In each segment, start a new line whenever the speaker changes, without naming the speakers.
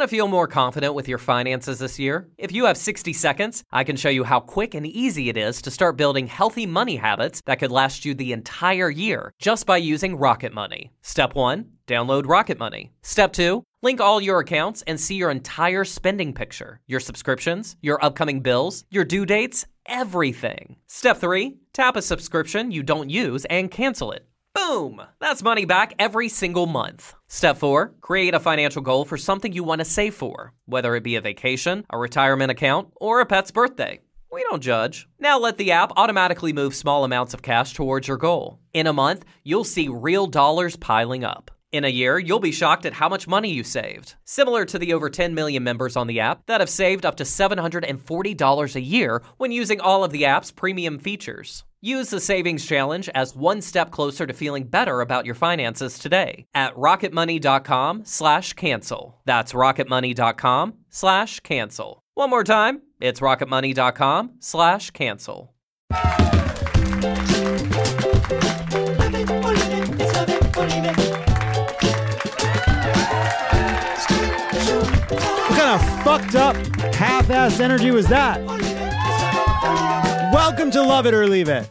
Want to feel more confident with your finances this year? If you have 60 seconds, I can show you how quick and easy it is to start building healthy money habits that could last you the entire year just by using Rocket Money. Step 1, download Rocket Money. Step 2, link all your accounts and see your entire spending picture, your subscriptions, your upcoming bills, your due dates, everything. Step 3, tap a subscription you don't use and cancel it. Boom! That's money back every single month. Step 4, create a financial goal for something you want to save for, whether it be a vacation, a retirement account, or a pet's birthday. We don't judge. Now let the app automatically move small amounts of cash towards your goal. In a month, you'll see real dollars piling up. In a year, you'll be shocked at how much money you saved. Similar to the over 10 million members on the app that have saved up to $740 a year when using all of the app's premium features. Use the Savings Challenge as one step closer to feeling better about your finances today at rocketmoney.com/cancel. That's rocketmoney.com/cancel. One more time, it's rocketmoney.com/cancel.
What kind of fucked up, half-assed energy was that? Welcome to Love It or Leave It.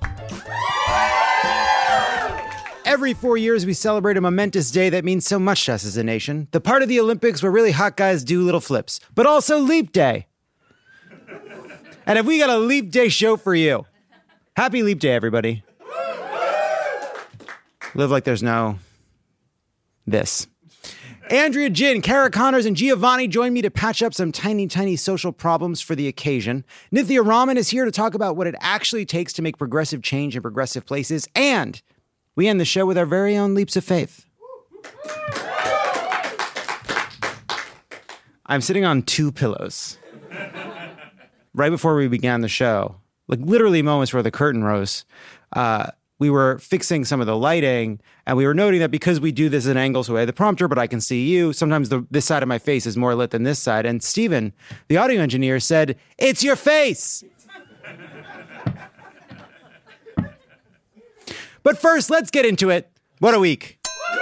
Every 4 years, we celebrate a momentous day that means so much to us as a nation. The part of the Olympics where really hot guys do little flips, but also Leap Day. And if we got a Leap Day show for you, happy Leap Day, everybody. Live like there's no this. Andrea Jin, Kara Connors, and Giovanni join me to patch up some tiny, tiny social problems for the occasion. Nithya Raman is here to talk about what it actually takes to make progressive change in progressive places. And we end the show with our very own leaps of faith. I'm sitting on two pillows. Right before we began the show, like literally moments where the curtain rose, we were fixing some of the lighting, and we were noting that because we do this at angles away the prompter, but I can see you, sometimes this side of my face is more lit than this side. And Steven, the audio engineer, said, "It's your face!" But first, let's get into it. What a week.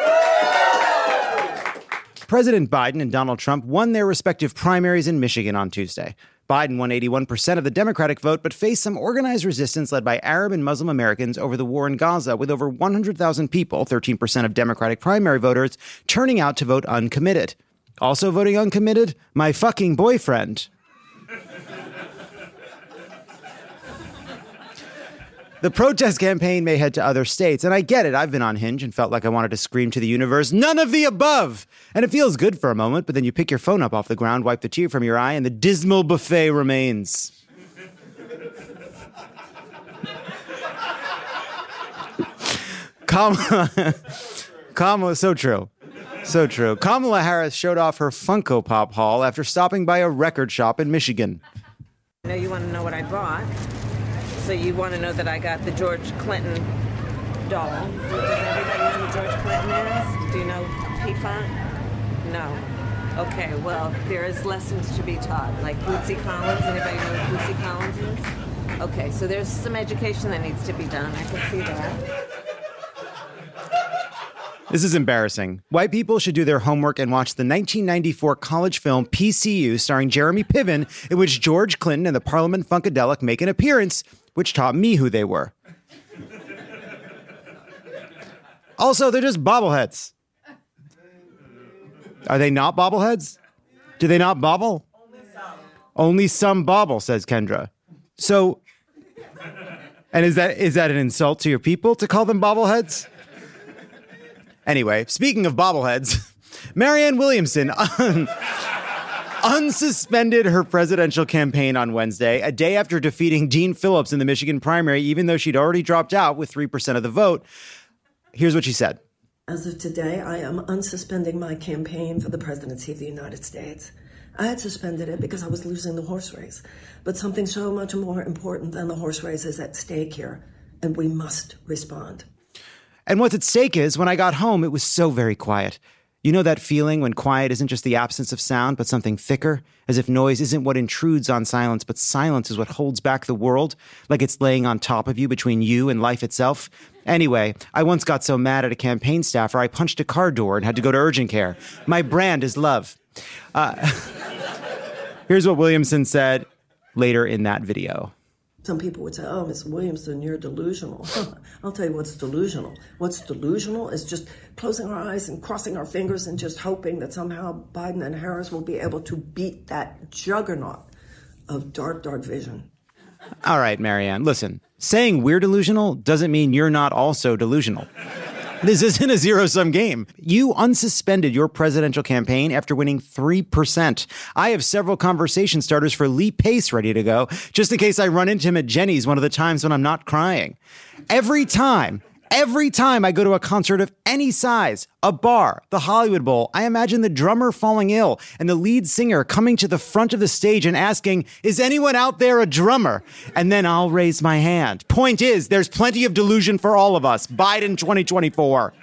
President Biden and Donald Trump won their respective primaries in Michigan on Tuesday. Biden won 81% of the Democratic vote, but faced some organized resistance led by Arab and Muslim Americans over the war in Gaza, with over 100,000 people, 13% of Democratic primary voters, turning out to vote uncommitted. Also voting uncommitted, my fucking boyfriend. The protest campaign may head to other states, and I get it. I've been on Hinge and felt like I wanted to scream to the universe, none of the above! And it feels good for a moment, but then you pick your phone up off the ground, wipe the tear from your eye, and the dismal buffet remains. Kamala, so true. So true. Kamala Harris showed off her Funko Pop haul after stopping by a record shop in Michigan.
I know you want to know what I bought. So you want to know that I got the George Clinton doll. Does everybody know who George Clinton is? Do you know P-Funk? No. Okay, well, there is lessons to be taught, like Bootsy Collins. Anybody know who Bootsy Collins is? Okay, so there's some education that needs to be done. I can see that.
This is embarrassing. White people should do their homework and watch the 1994 college film PCU starring Jeremy Piven, in which George Clinton and the Parliament Funkadelic make an appearance, which taught me who they were. Also, they're just bobbleheads. Are they not bobbleheads? Do they not bobble? Only some bobble, says Kendra. So, and is that an insult to your people to call them bobbleheads? Anyway, speaking of bobbleheads, Marianne Williamson unsuspended her presidential campaign on Wednesday, a day after defeating Dean Phillips in the Michigan primary, even though she'd already dropped out with 3% of the vote. Here's what she said.
As of today, I am unsuspending my campaign for the presidency of the United States. I had suspended it because I was losing the horse race. But something so much more important than the horse race is at stake here, and we must respond.
And what's at stake is, when I got home, it was so very quiet. You know that feeling when quiet isn't just the absence of sound, but something thicker? As if noise isn't what intrudes on silence, but silence is what holds back the world? Like it's laying on top of you between you and life itself? Anyway, I once got so mad at a campaign staffer, I punched a car door and had to go to urgent care. My brand is love. Here's what Williamson said later in that video.
Some people would say, oh, Ms. Williamson, you're delusional. I'll tell you what's delusional. What's delusional is just closing our eyes and crossing our fingers and just hoping that somehow Biden and Harris will be able to beat that juggernaut of dark, dark vision.
All right, Marianne, listen. Saying we're delusional doesn't mean you're not also delusional. This isn't a zero-sum game. You unsuspended your presidential campaign after winning 3%. I have several conversation starters for Lee Pace ready to go, just in case I run into him at Jenny's one of the times when I'm not crying. Every time I go to a concert of any size, a bar, the Hollywood Bowl, I imagine the drummer falling ill and the lead singer coming to the front of the stage and asking, is anyone out there a drummer? And then I'll raise my hand. Point is, there's plenty of delusion for all of us. Biden 2024.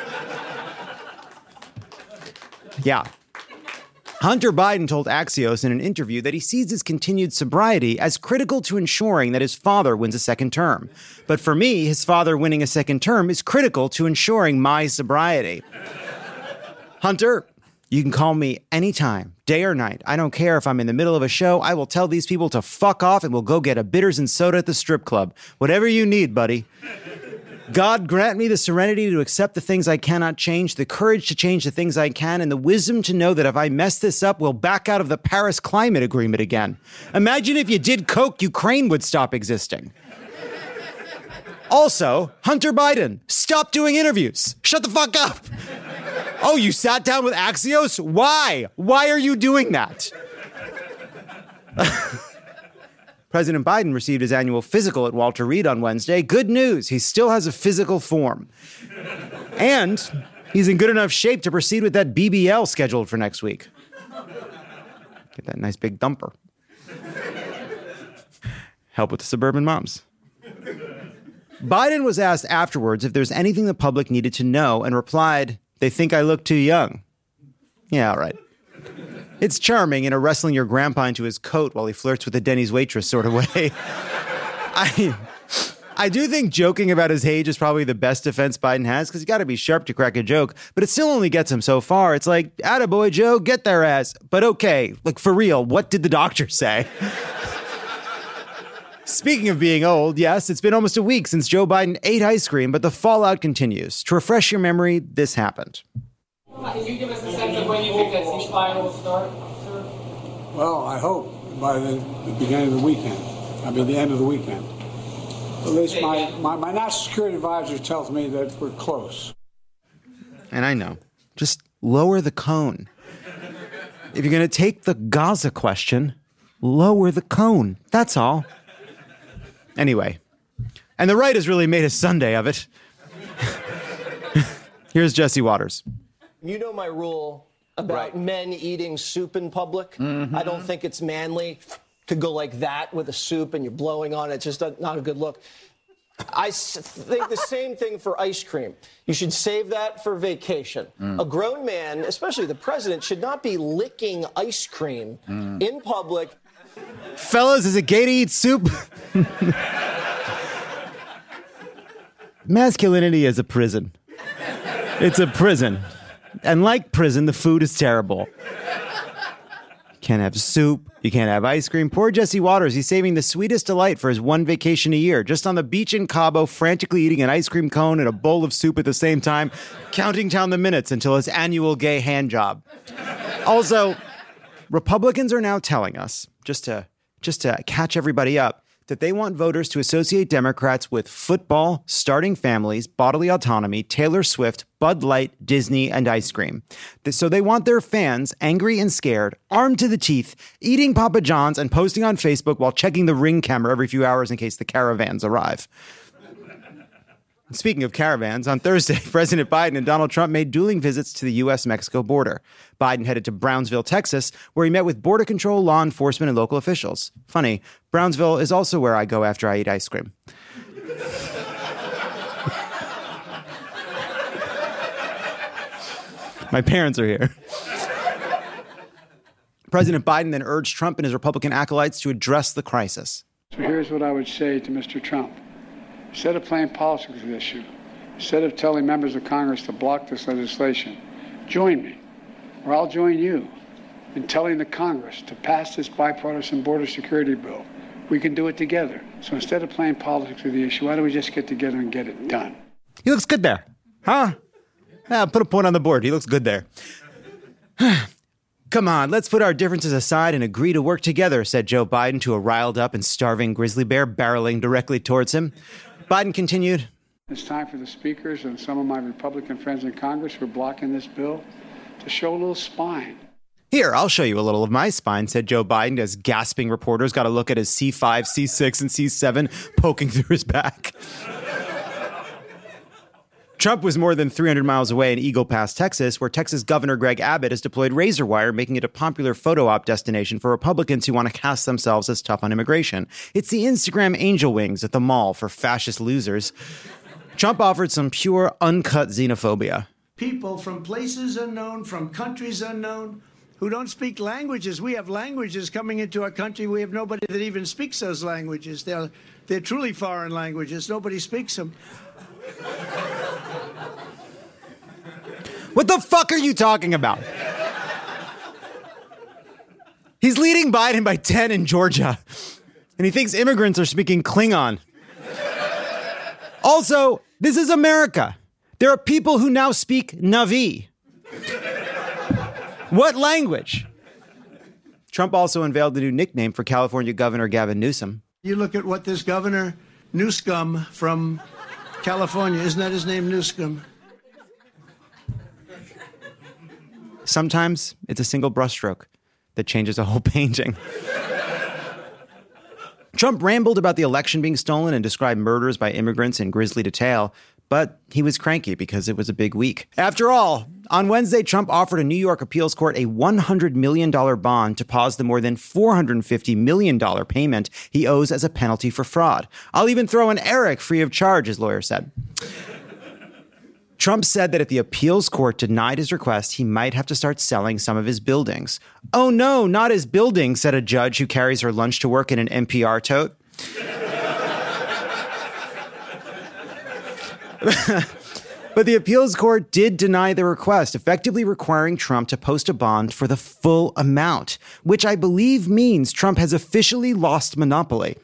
Yeah. Hunter Biden told Axios in an interview that he sees his continued sobriety as critical to ensuring that his father wins a second term. But for me, his father winning a second term is critical to ensuring my sobriety. Hunter, you can call me anytime, day or night. I don't care if I'm in the middle of a show. I will tell these people to fuck off and we'll go get a bitters and soda at the strip club. Whatever you need, buddy. God grant me the serenity to accept the things I cannot change, the courage to change the things I can, and the wisdom to know that if I mess this up, we'll back out of the Paris Climate Agreement again. Imagine if you did coke, Ukraine would stop existing. Also, Hunter Biden, stop doing interviews. Shut the fuck up. Oh, you sat down with Axios? Why? Why are you doing that? President Biden received his annual physical at Walter Reed on Wednesday. Good news, he still has a physical form. And he's in good enough shape to proceed with that BBL scheduled for next week. Get that nice big thumper. Help with the suburban moms. Biden was asked afterwards if there's anything the public needed to know and replied, they think I look too young. Yeah, all right. It's charming in a wrestling your grandpa into his coat while he flirts with the Denny's waitress sort of way. I do think joking about his age is probably the best defense Biden has because you got to be sharp to crack a joke, but it still only gets him so far. It's like, attaboy, Joe, get their ass. But okay, like for real, what did the doctor say? Speaking of being old, yes, it's been almost a week since Joe Biden ate ice cream, but the fallout continues. To refresh your memory, this happened.
Can you give us a sense of when you think that ceasefire will start, sir?
Well, I hope by the beginning of the weekend. I mean, the end of the weekend. At least my national security advisor tells me that we're close.
And I know. Just lower the cone. If you're going to take the Gaza question, lower the cone. That's all. Anyway. And the right has really made a Sunday of it. Here's Jesse Waters.
You know my rule about men eating soup in public. I don't think it's manly to go like that with a soup and you're blowing on it. It's just not a good look. I think the same thing for ice cream. You should save that for vacation. A grown man, especially the president, should not be licking ice cream in public.
Fellas, is it gay to eat soup? Masculinity is a prison. It's a prison. And like prison, the food is terrible. You can't have soup. You can't have ice cream. Poor Jesse Waters, he's saving the sweetest delight for his one vacation a year. Just on the beach in Cabo, frantically eating an ice cream cone and a bowl of soup at the same time, counting down the minutes until his annual gay hand job. Also, Republicans are now telling us, just to catch everybody up, that they want voters to associate Democrats with football, starting families, bodily autonomy, Taylor Swift, Bud Light, Disney, and ice cream. So they want their fans, angry and scared, armed to the teeth, eating Papa John's and posting on Facebook while checking the Ring camera every few hours in case the caravans arrive. Speaking of caravans, on Thursday, President Biden and Donald Trump made dueling visits to the U.S.-Mexico border. Biden headed to Brownsville, Texas, where he met with Border Control, law enforcement, and local officials. Funny, Brownsville is also where I go after I eat ice cream. My parents are here. President Biden then urged Trump and his Republican acolytes to address the crisis.
So here's what I would say to Mr. Trump. Instead of playing politics with this issue, instead of telling members of Congress to block this legislation, join me, or I'll join you, in telling the Congress to pass this bipartisan border security bill. We can do it together. So instead of playing politics with the issue, why don't we just get together and get it done?
He looks good there. Huh? Yeah, put a point on the board. He looks good there. Come on, let's put our differences aside and agree to work together, said Joe Biden to a riled up and starving grizzly bear barreling directly towards him. Biden continued,
It's time for the speakers and some of my Republican friends in Congress who are blocking this bill to show a little spine.
Here, I'll show you a little of my spine, said Joe Biden as gasping reporters got a look at his C5, C6, and C7 poking through his back. Trump was more than 300 miles away in Eagle Pass, Texas, where Texas Governor Greg Abbott has deployed razor wire, making it a popular photo op destination for Republicans who want to cast themselves as tough on immigration. It's the Instagram angel wings at the mall for fascist losers. Trump offered some pure, uncut xenophobia.
People from places unknown, from countries unknown, who don't speak languages. We have languages coming into our country. We have nobody that even speaks those languages. They're truly foreign languages. Nobody speaks them.
What the fuck are you talking about? He's leading Biden by 10 in Georgia, and he thinks immigrants are speaking Klingon. Also, this is America. There are people who now speak Na'vi. What language? Trump also unveiled a new nickname for California Governor Gavin Newsom.
You look at what this Governor Newscum from California, isn't that his name, Newscum?
Sometimes it's a single brushstroke that changes a whole painting. Trump rambled about the election being stolen and described murders by immigrants in grisly detail, but he was cranky because it was a big week. After all, on Wednesday, Trump offered a New York appeals court a $100 million bond to pause the more than $450 million payment he owes as a penalty for fraud. I'll even throw in Eric free of charge, his lawyer said. Trump said that if the appeals court denied his request, he might have to start selling some of his buildings. Oh no, not his buildings, said a judge who carries her lunch to work in an NPR tote. But the appeals court did deny the request, effectively requiring Trump to post a bond for the full amount, which I believe means Trump has officially lost monopoly.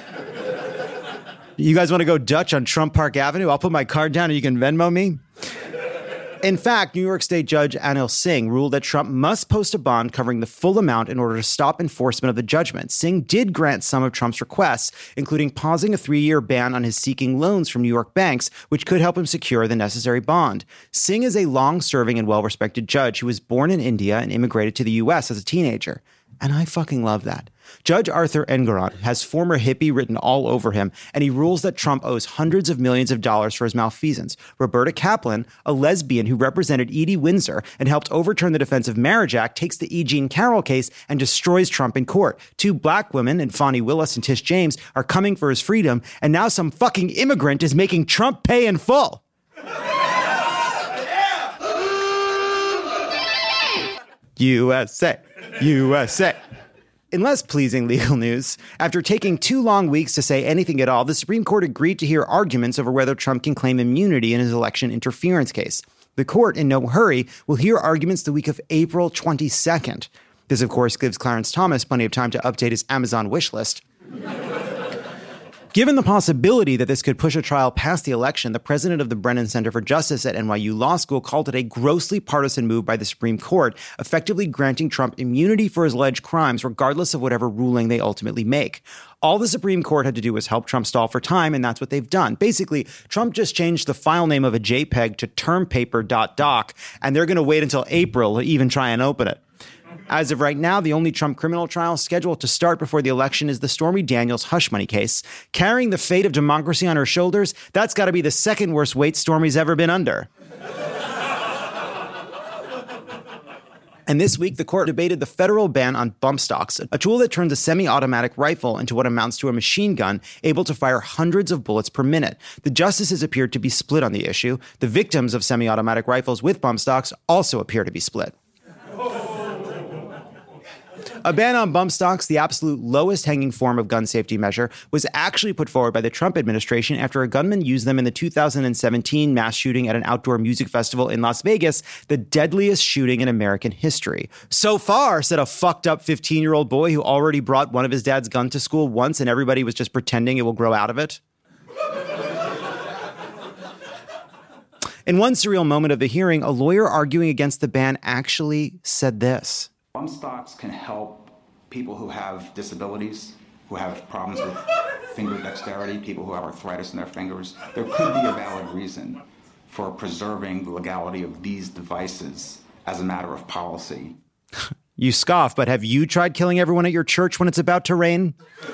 You guys want to go Dutch on Trump Park Avenue? I'll put my card down and you can Venmo me. In fact, New York State Judge Anil Singh ruled that Trump must post a bond covering the full amount in order to stop enforcement of the judgment. Singh did grant some of Trump's requests, including pausing a 3-year ban on his seeking loans from New York banks, which could help him secure the necessary bond. Singh is a long-serving and well-respected judge who was born in India and immigrated to the U.S. as a teenager. And I fucking love that. Judge Arthur Engoron has former hippie written all over him, and he rules that Trump owes hundreds of millions of dollars for his malfeasance. Roberta Kaplan, a lesbian who represented Edie Windsor and helped overturn the Defense of Marriage Act, takes the E. Jean Carroll case and destroys Trump in court. 2 black women, and Fani Willis and Tish James, are coming for his freedom, and now some fucking immigrant is making Trump pay in full. USA, USA. In less pleasing legal news, after taking 2 long weeks to say anything at all, the Supreme Court agreed to hear arguments over whether Trump can claim immunity in his election interference case. The court, in no hurry, will hear arguments the week of April 22nd. This, of course, gives Clarence Thomas plenty of time to update his Amazon wish list. Given the possibility that this could push a trial past the election, the president of the Brennan Center for Justice at NYU Law School called it a grossly partisan move by the Supreme Court, effectively granting Trump immunity for his alleged crimes, regardless of whatever ruling they ultimately make. All the Supreme Court had to do was help Trump stall for time, and that's what they've done. Basically, Trump just changed the file name of a JPEG to termpaper.doc, and they're going to wait until April to even try and open it. As of right now, the only Trump criminal trial scheduled to start before the election is the Stormy Daniels hush money case. Carrying the fate of democracy on her shoulders, that's got to be the second worst weight Stormy's ever been under. And this week, the court debated the federal ban on bump stocks, a tool that turns a semi-automatic rifle into what amounts to a machine gun able to fire hundreds of bullets per minute. The justices appeared to be split on the issue. The victims of semi-automatic rifles with bump stocks also appear to be split. A ban on bump stocks, the absolute lowest hanging form of gun safety measure, was actually put forward by the Trump administration after a gunman used them in the 2017 mass shooting at an outdoor music festival in Las Vegas, the deadliest shooting in American history. So far, said a fucked up 15-year-old boy who already brought one of his dad's gun to school once and everybody was just pretending it will grow out of it. In one surreal moment of the hearing, a lawyer arguing against the ban actually said this.
Bump stocks can help people who have disabilities, who have problems with finger dexterity, people who have arthritis in their fingers. There could be a valid reason for preserving the legality of these devices as a matter of policy.
You scoff, but have you tried killing everyone at your church when it's about to rain?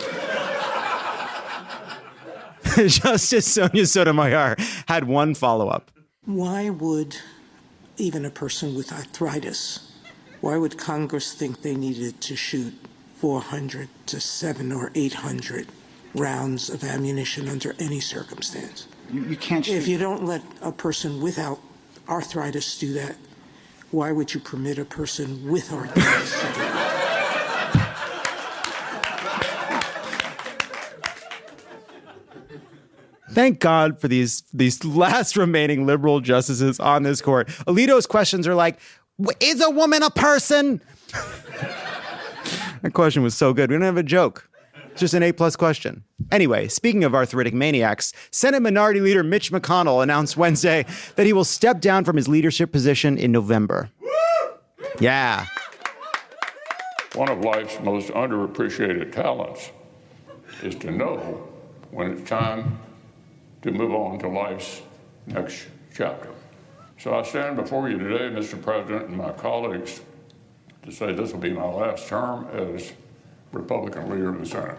Justice Sonia Sotomayor had one follow-up.
Why would even a person with arthritis, why would Congress think they needed to shoot 400 to 700 or 800 rounds of ammunition under any circumstance?
You can't shoot.
If you don't let a person without arthritis do that, why would you permit a person with arthritis to do that?
Thank God for these last remaining liberal justices on this court. Alito's questions are like, is a woman a person? That question was so good. We don't have a joke. It's just an A+ question. Anyway, speaking of arthritic maniacs, Senate Minority Leader Mitch McConnell announced Wednesday that he will step down from his leadership position in November. Yeah.
One of life's most underappreciated talents is to know when it's time to move on to life's next chapter. So I stand before you today, Mr. President, and my colleagues, to say this will be my last term as Republican leader of the Senate.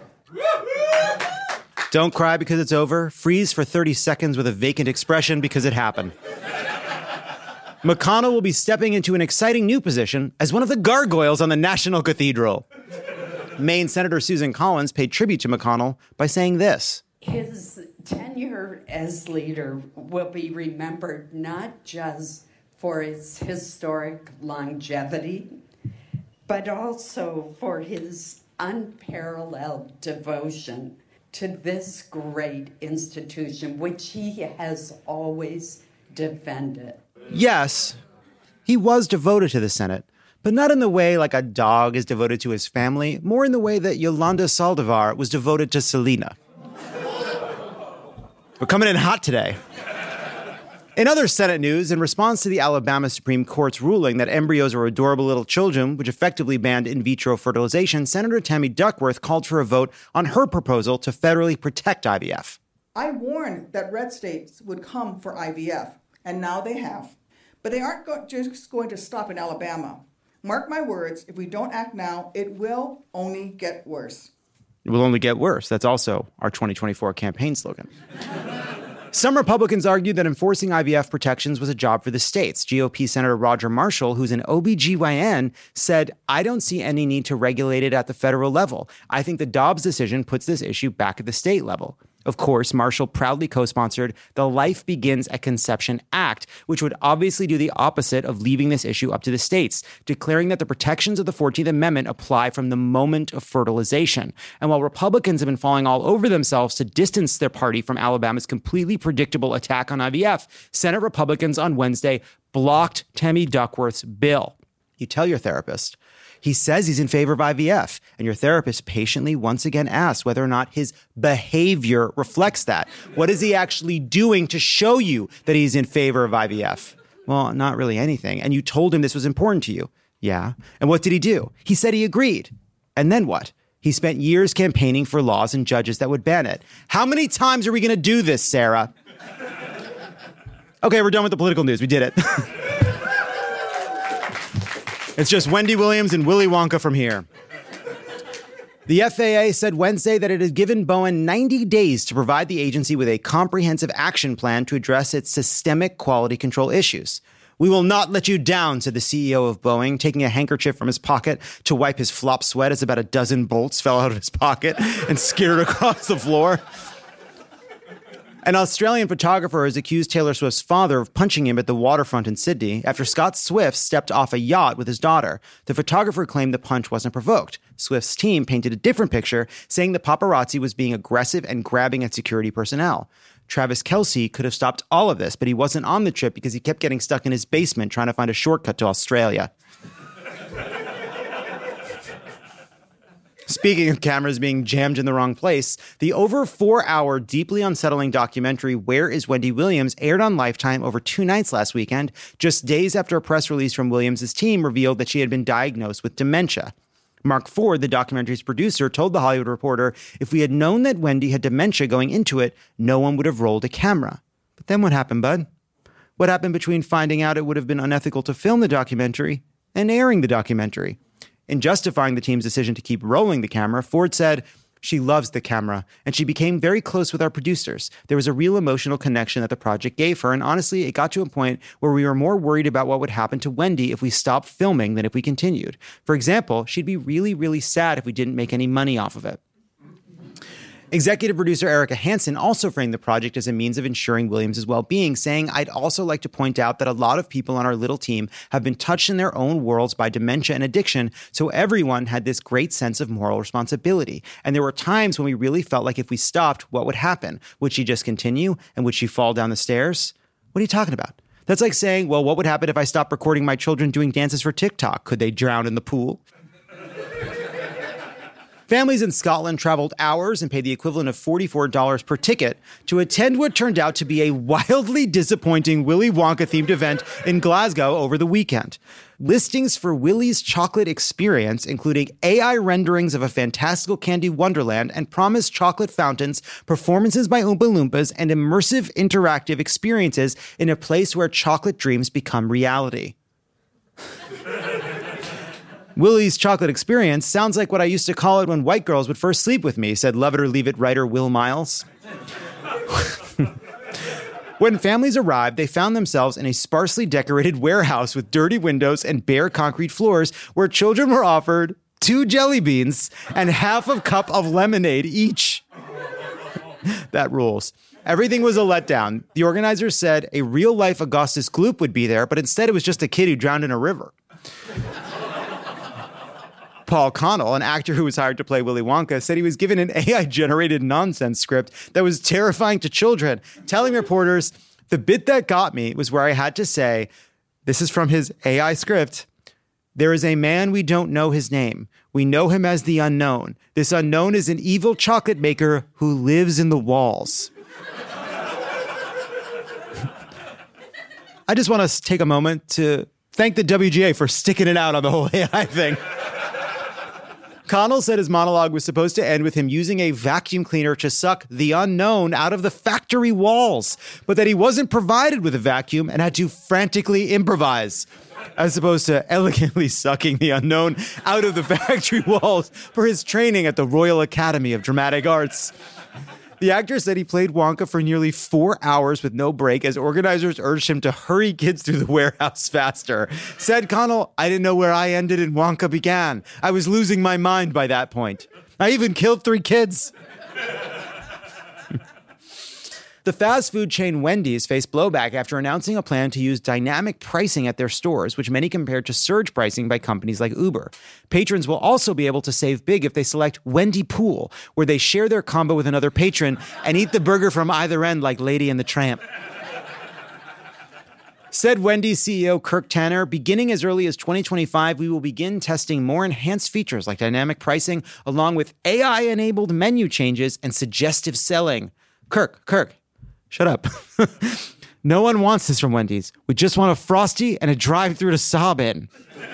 Don't cry because it's over. Freeze for 30 seconds with a vacant expression because it happened. McConnell will be stepping into an exciting new position as one of the gargoyles on the National Cathedral. Maine Senator Susan Collins paid tribute to McConnell by saying this.
His tenure as leader will be remembered not just for its historic longevity, but also for his unparalleled devotion to this great institution, which he has always defended. Yes,
he was devoted to the Senate, but not in the way like a dog is devoted to his family, more in the way that Yolanda Saldivar was devoted to Selena. We're coming in hot today. In other Senate news, in response to the Alabama Supreme Court's ruling that embryos are adorable little children, which effectively banned in vitro fertilization, Senator Tammy Duckworth called for a vote on her proposal to federally protect IVF.
I warned that red states would come for IVF, and now they have. But they aren't just going to stop in Alabama. Mark my words, if we don't act now, it will only get worse.
It will only get worse. That's also our 2024 campaign slogan. Some Republicans argued that enforcing IVF protections was a job for the states. GOP Senator Roger Marshall, who's an OBGYN, said, I don't see any need to regulate it at the federal level. I think the Dobbs decision puts this issue back at the state level. Of course, Marshall proudly co-sponsored the Life Begins at Conception Act, which would obviously do the opposite of leaving this issue up to the states, declaring that the protections of the 14th Amendment apply from the moment of fertilization. And while Republicans have been falling all over themselves to distance their party from Alabama's completely predictable attack on IVF, Senate Republicans on Wednesday blocked Tammy Duckworth's bill. You tell your therapist. He says he's in favor of IVF, and your therapist patiently once again asks whether or not his behavior reflects that. What is he actually doing to show you that he's in favor of IVF? Well, not really anything. And you told him this was important to you. Yeah. And what did he do? He said he agreed. And then what? He spent years campaigning for laws and judges that would ban it. How many times are we going to do this, Sarah? Okay, we're done with the political news. We did it. It's just Wendy Williams and Willy Wonka from here. The FAA said Wednesday that it had given Boeing 90 days to provide the agency with a comprehensive action plan to address its systemic quality control issues. "We will not let you down," said the CEO of Boeing, taking a handkerchief from his pocket to wipe his flop sweat as about a dozen bolts fell out of his pocket and skittered across the floor. An Australian photographer has accused Taylor Swift's father of punching him at the waterfront in Sydney after Scott Swift stepped off a yacht with his daughter. The photographer claimed the punch wasn't provoked. Swift's team painted a different picture, saying the paparazzi was being aggressive and grabbing at security personnel. Travis Kelce could have stopped all of this, but he wasn't on the trip because he kept getting stuck in his basement trying to find a shortcut to Australia. Speaking of cameras being jammed in the wrong place, the over 4-hour, deeply unsettling documentary Where is Wendy Williams aired on Lifetime over 2 nights last weekend, just days after a press release from Williams' team revealed that she had been diagnosed with dementia. Mark Ford, the documentary's producer, told The Hollywood Reporter, "If we had known that Wendy had dementia going into it, no one would have rolled a camera." But then what happened, bud? What happened between finding out it would have been unethical to film the documentary and airing the documentary? In justifying the team's decision to keep rolling the camera, Ford said, "She loves the camera, and she became very close with our producers. There was a real emotional connection that the project gave her, and honestly, it got to a point where we were more worried about what would happen to Wendy if we stopped filming than if we continued. For example, she'd be really, really sad if we didn't make any money off of it." Executive producer Erica Hansen also framed the project as a means of ensuring Williams' well-being, saying, "I'd also like to point out that a lot of people on our little team have been touched in their own worlds by dementia and addiction, so everyone had this great sense of moral responsibility. And there were times when we really felt like if we stopped, what would happen? Would she just continue? And would she fall down the stairs?" What are you talking about? That's like saying, well, what would happen if I stopped recording my children doing dances for TikTok? Could they drown in the pool? Families in Scotland traveled hours and paid the equivalent of $44 per ticket to attend what turned out to be a wildly disappointing Willy Wonka-themed event in Glasgow over the weekend. Listings for Willy's Chocolate Experience, including AI renderings of a fantastical candy wonderland and promised chocolate fountains, performances by Oompa Loompas, and immersive interactive experiences in a place where chocolate dreams become reality. Willy's Chocolate Experience sounds like what I used to call it when white girls would first sleep with me, said Love It or Leave It writer Will Miles. When families arrived, they found themselves in a sparsely decorated warehouse with dirty windows and bare concrete floors where children were offered 2 jelly beans and half a cup of lemonade each. That rules. Everything was a letdown. The organizers said a real-life Augustus Gloop would be there, but instead it was just a kid who drowned in a river. Paul Connell, an actor who was hired to play Willy Wonka, said he was given an AI-generated nonsense script that was terrifying to children, telling reporters, "The bit that got me was where I had to say," this is from his AI script, "There is a man we don't know his name. We know him as the unknown. This unknown is an evil chocolate maker who lives in the walls." I just want to take a moment to thank the WGA for sticking it out on the whole AI thing. Connell said his monologue was supposed to end with him using a vacuum cleaner to suck the unknown out of the factory walls, but that he wasn't provided with a vacuum and had to frantically improvise, as opposed to elegantly sucking the unknown out of the factory walls for his training at the Royal Academy of Dramatic Arts. The actor said he played Wonka for nearly 4 hours with no break as organizers urged him to hurry kids through the warehouse faster. Said Connell, "I didn't know where I ended and Wonka began. I was losing my mind by that point. I even killed 3 kids." The fast food chain Wendy's faced blowback after announcing a plan to use dynamic pricing at their stores, which many compared to surge pricing by companies like Uber. Patrons will also be able to save big if they select Wendy Pool, where they share their combo with another patron and eat the burger from either end like Lady and the Tramp. Said Wendy's CEO Kirk Tanner, "Beginning as early as 2025, we will begin testing more enhanced features like dynamic pricing, along with AI-enabled menu changes and suggestive selling." Kirk, shut up. No one wants this from Wendy's. We just want a Frosty and a drive-thru to sob in.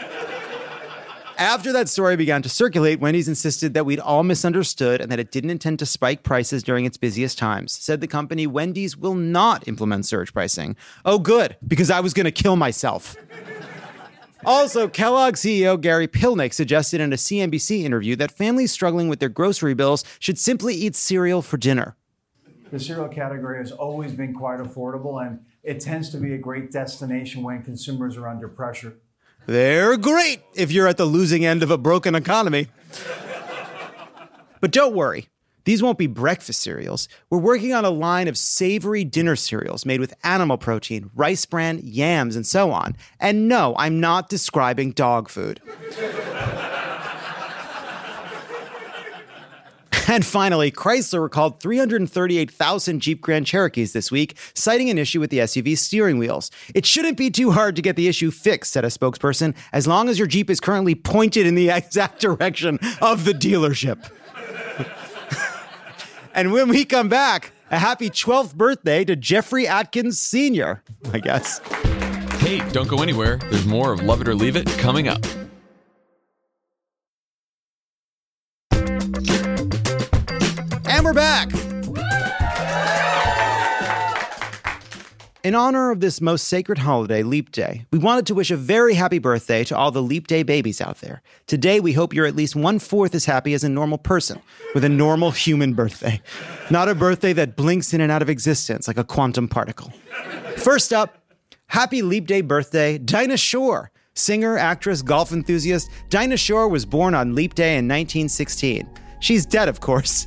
After that story began to circulate, Wendy's insisted that we'd all misunderstood and that it didn't intend to spike prices during its busiest times. Said the company, "Wendy's will not implement surge pricing." Oh, good, because I was going to kill myself. Also, Kellogg CEO Gary Pilnick suggested in a CNBC interview that families struggling with their grocery bills should simply eat cereal for dinner.
The cereal category has always been quite affordable, and it tends to be a great destination when consumers are under pressure.
They're great if you're at the losing end of a broken economy. But don't worry. These won't be breakfast cereals. We're working on a line of savory dinner cereals made with animal protein, rice bran, yams, and so on. And no, I'm not describing dog food. And finally, Chrysler recalled 338,000 Jeep Grand Cherokees this week, citing an issue with the SUV's steering wheels. It shouldn't be too hard to get the issue fixed, said a spokesperson, as long as your Jeep is currently pointed in the exact direction of the dealership. And when we come back, a happy 12th birthday to Jeffrey Atkins Sr., I guess.
Hey, don't go anywhere. There's more of Love It or Leave It coming up.
And we're back. In honor of this most sacred holiday, Leap Day, we wanted to wish a very happy birthday to all the Leap Day babies out there. Today, we hope you're at least 1/4 as happy as a normal person with a normal human birthday. Not a birthday that blinks in and out of existence like a quantum particle. First up, happy Leap Day birthday, Dinah Shore. Singer, actress, golf enthusiast, Dinah Shore was born on Leap Day in 1916. She's dead, of course.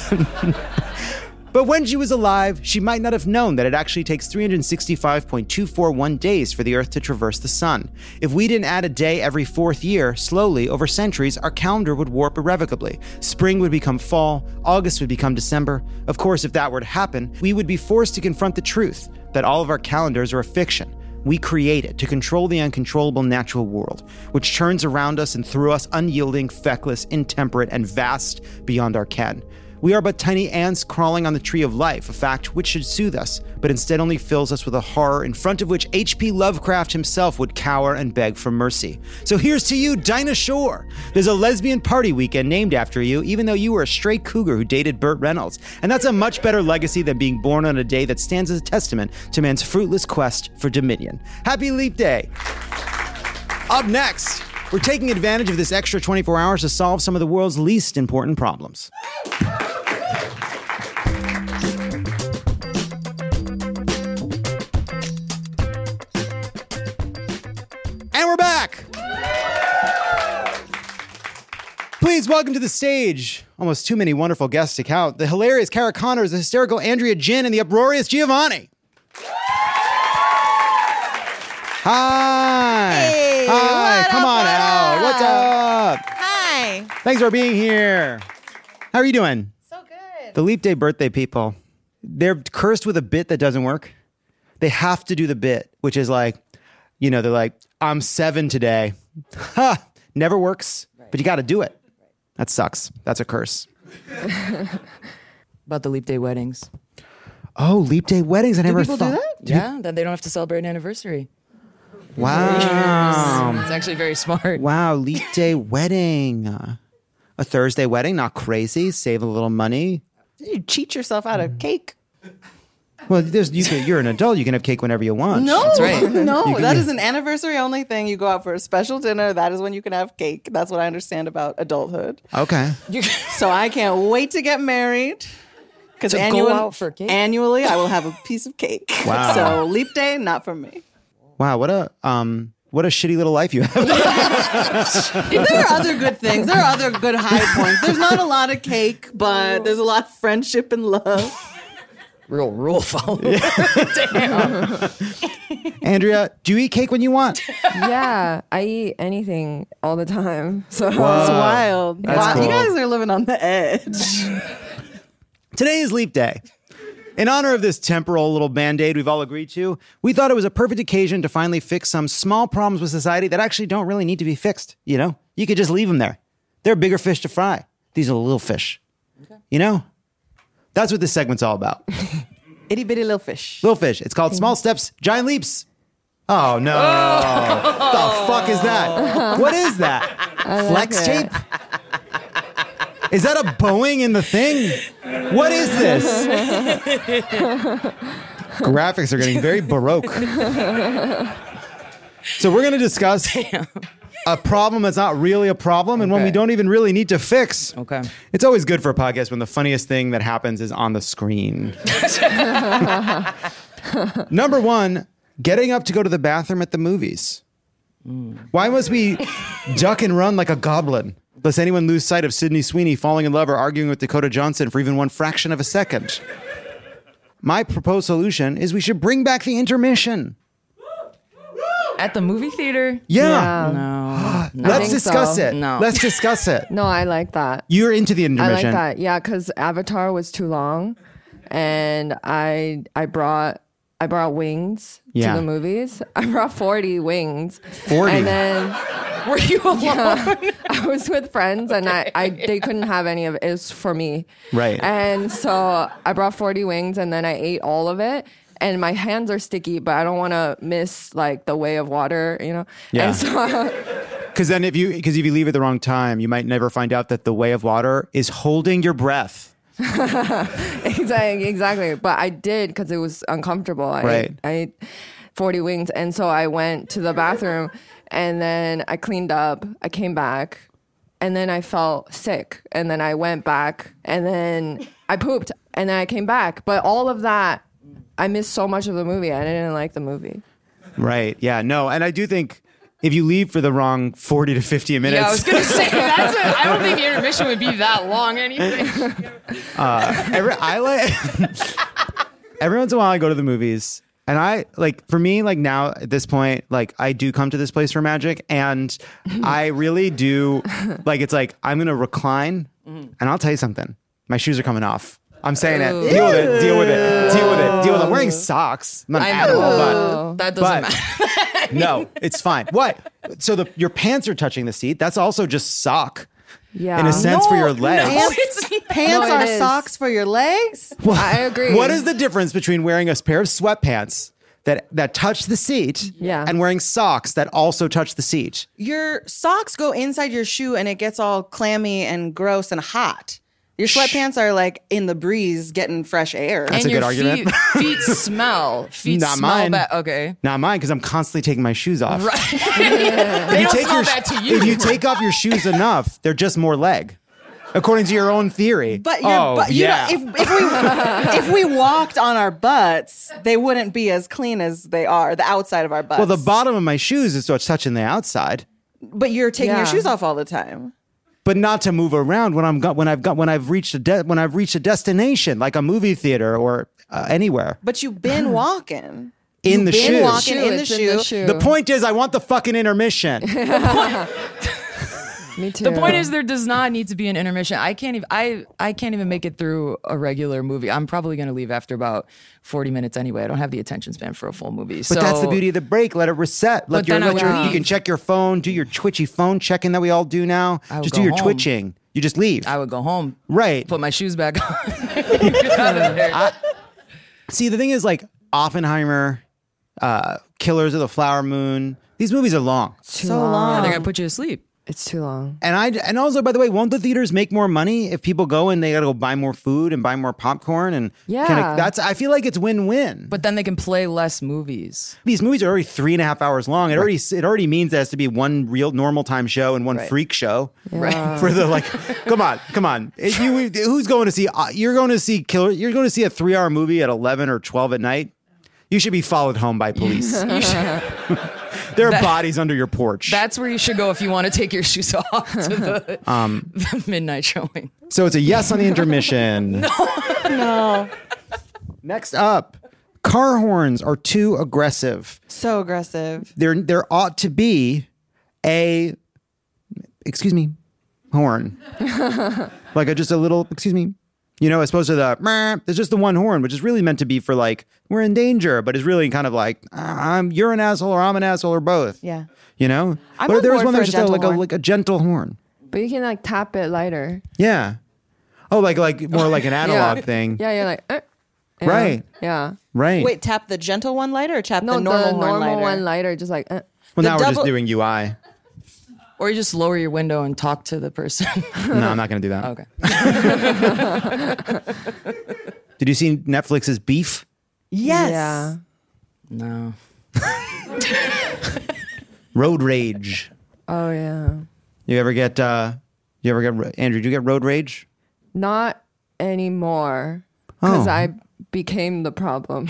But when she was alive, she might not have known that it actually takes 365.241 days for the Earth to traverse the sun. If we didn't add a day every 4th year, slowly, over centuries, our calendar would warp irrevocably. Spring would become fall, August would become December. Of course, if that were to happen, we would be forced to confront the truth that all of our calendars are a fiction. We create it to control the uncontrollable natural world, which turns around us and through us unyielding, feckless, intemperate, and vast beyond our ken. We are but tiny ants crawling on the tree of life, a fact which should soothe us, but instead only fills us with a horror in front of which H.P. Lovecraft himself would cower and beg for mercy. So here's to you, Dinah Shore. There's a lesbian party weekend named after you, even though you were a straight cougar who dated Burt Reynolds. And that's a much better legacy than being born on a day that stands as a testament to man's fruitless quest for dominion. Happy Leap Day. Up next, we're taking advantage of this extra 24 hours to solve some of the world's least important problems. And we're back! Please welcome to the stage, almost too many wonderful guests to count, the hilarious Kara Connors, the hysterical Andrea Jin, and the uproarious Giovanni. Hi!
Hey!
Hi! Come on out! What's up?
Hi!
Thanks for being here. How are you doing?
So good.
The Leap Day birthday people, they're cursed with a bit that doesn't work. They have to do the bit, which is like, you know, they're like, I'm 7 today. Ha! Never works, but you got to do it. That sucks. That's a curse.
About the Leap Day weddings.
Oh, Leap Day weddings. I never
people
thought.
do that? Yeah, then they don't have to celebrate an anniversary.
Wow.
It's actually very smart.
Wow, Leap Day wedding. A Thursday wedding, not crazy. Save a little money.
You cheat yourself out of cake.
Well, you're an adult. You can have cake whenever you want.
No,
That's right.
no, that is an anniversary only thing. You go out for a special dinner. That is when you can have cake. That's what I understand about adulthood.
Okay.
So I can't wait to get married. Because
To go out for cake?
Annually, I will have a piece of cake.
Wow.
So Leap Day, not for me.
Wow, what a shitty little life you have.
There are other good things. There are other good high points. There's not a lot of cake, but there's a lot of friendship and love.
Real rule follower.
Damn.
Andrea, do you eat cake when you want?
Yeah, I eat anything all the time. So
Whoa.
It's wild.
That's
Wow,
cool.
you guys are living on the edge.
Today is Leap Day. In honor of this temporal little band-aid we've all agreed to, we thought it was a perfect occasion to finally fix some small problems with society that actually don't really need to be fixed, you know? You could just leave them there. There are bigger fish to fry. These are little fish. Okay. You know? That's what this segment's all about.
Itty bitty little fish.
Little fish. It's called Small Steps, Giant Leaps. Oh, no. The fuck is that? What is that? Flex tape? Is that a Boeing in the thing? What is this? Graphics are getting very Baroque. So we're going to discuss a problem that's not really a problem and one we don't even really need to fix.
Okay.
It's always good for a podcast when the funniest thing that happens is on the screen. Number one, getting up to go to the bathroom at the movies. Why must we duck and run like a goblin? Lest anyone lose sight of Sydney Sweeney falling in love or arguing with Dakota Johnson for even one fraction of a second. My proposed solution is we should bring back the intermission.
At the movie theater?
Yeah.
No.
Let's discuss it.
No.
Let's discuss it.
No, I like that.
You're into the
I
intermission.
like that. Yeah, because Avatar was too long, and I brought wings
Yeah.
to the movies. I brought 40 wings.
40?
And then
were you alone?
Yeah, I was with friends, and they couldn't have any of it. It was for me.
Right.
And so I brought 40 wings, and then I ate all of it. And my hands are sticky, but I don't want to miss like the way of water, you know?
Yeah.
And so
Because if you leave at the wrong time, you might never find out that the way of water is holding your breath.
Exactly. But I did because it was uncomfortable. I ate 40 wings. And so I went to the bathroom and then I cleaned up. I came back and then I felt sick. And then I went back and then I pooped and then I came back. But all of that, I missed so much of the movie. I didn't like the movie.
Right. Yeah. No. And I do think if you leave for the wrong 40 to 50 minutes.
Yeah, I was going to say, I don't think the intermission would be that long anything.
Every once in a while I go to the movies and for me, like now at this point, like I do come to this place for magic and I really do it's like I'm going to recline and I'll tell you something. My shoes are coming off. I'm saying it. Deal with it. I'm wearing socks. I'm not an animal, but
that doesn't matter.
No, it's fine. What? So your pants are touching the seat. That's also just sock.
Yeah.
In a sense for your legs.
Pants
No, it
are
is.
socks for your legs?
I agree.
What is the difference between wearing a pair of sweatpants that touch the seat and wearing socks that also touch the seat?
Your socks go inside your shoe and it gets all clammy and gross and hot. Your sweatpants are like in the breeze getting fresh air.
That's a good argument.
Feet smell. Feet
Not
smell
mine.
bad. Okay.
Not mine, because I'm constantly taking my shoes off.
Right. They don't smell bad to you.
If you take off your shoes enough, they're just more leg. According to your own theory.
But if we walked on our butts, they wouldn't be as clean as they are, the outside of our butts.
Well, the bottom of my shoes is what's touching the outside.
But you're taking your shoes off all the time.
But not to move around when I've reached a destination like a movie theater or anywhere.
But you've been walking.
In the shoe.
Walking in the shoe.
The point is, I want the fucking intermission.
Me too.
The point is, there does not need to be an intermission. I can't even make it through a regular movie. I'm probably going to leave after about 40 minutes anyway. I don't have the attention span for a full movie.
But that's the beauty of the break. Let it reset. You can check your phone, do your twitchy phone checking that we all do now. Just do your twitching. You just leave.
I would go home.
Right.
Put my shoes back on.
See, the thing is, like Oppenheimer, Killers of the Flower Moon. These movies are long.
So long.
Yeah, they're going to put you to sleep.
It's too long.
And also, by the way, won't the theaters make more money if people go and they got to go buy more food and buy more popcorn? And I feel like it's win-win.
But then they can play less movies.
These movies are already 3.5 hours long. It already means there has to be one real normal time show and one freak show.
Yeah.
For the come on. Who's going to see? You're going to see Killer. You're going to see a 3-hour movie at 11 or 12 at night. You should be followed home by police. There are bodies under your porch.
That's where you should go if you want to take your shoes off to the midnight showing.
So it's a yes on the intermission.
No.
Next up, car horns are too aggressive.
So aggressive.
There ought to be a, horn. Just a little, as opposed to there's just the one horn, which is really meant to be for we're in danger, but is really kind of you're an asshole or I'm an asshole or both.
Yeah.
But
on
there was
board
one
for
that's
a
just
gentle horn.
a gentle horn.
But you can tap it lighter.
Yeah. Oh, more like an analog thing.
Yeah, you're like,
right.
Yeah.
Right.
Wait, tap the gentle one lighter or tap
No,
the normal
normal
one lighter?
one lighter, just like.
Well, now we're just doing UI.
Or you just lower your window and talk to the person.
No, I'm not going to do that.
Okay.
Did you see Netflix's Beef?
Yes.
Yeah.
No.
Road rage.
Oh yeah.
You ever get Andrew, do you get road rage?
Not anymore. because I became the problem.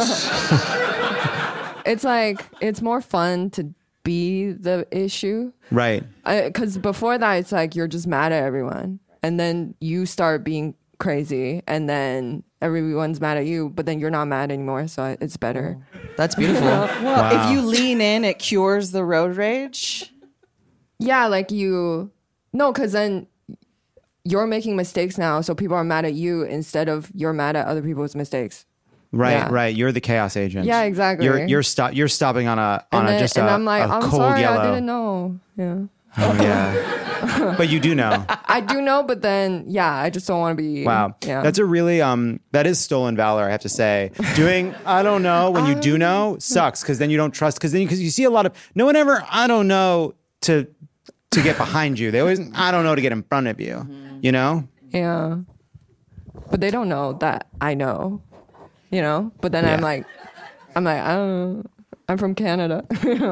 It's like, it's more fun to be the issue.
Right.
Because before that, it's like you're just mad at everyone. And then you start being crazy. And then everyone's mad at you. But then you're not mad anymore. So it's better.
That's beautiful. Well, if you lean in, it cures the road rage.
Yeah, like no, because then you're making mistakes now. So people are mad at you instead of you're mad at other people's mistakes.
Right, right. You're the chaos agent.
Yeah, exactly.
You're stopping on a
and I'm like, I'm
cold
sorry,
yellow.
I didn't know. Yeah.
Oh yeah. But you do know.
I do know, but then I just don't want to be.
Wow.
Yeah.
That's a really that is stolen valor, I have to say. Doing I don't know when you do know sucks because then you don't trust because you see a lot of no one ever I don't know to get behind you. They always I don't know to get in front of you. You know?
Yeah. But they don't know that I know. You know, but then I'm like, I don't know. I'm from Canada.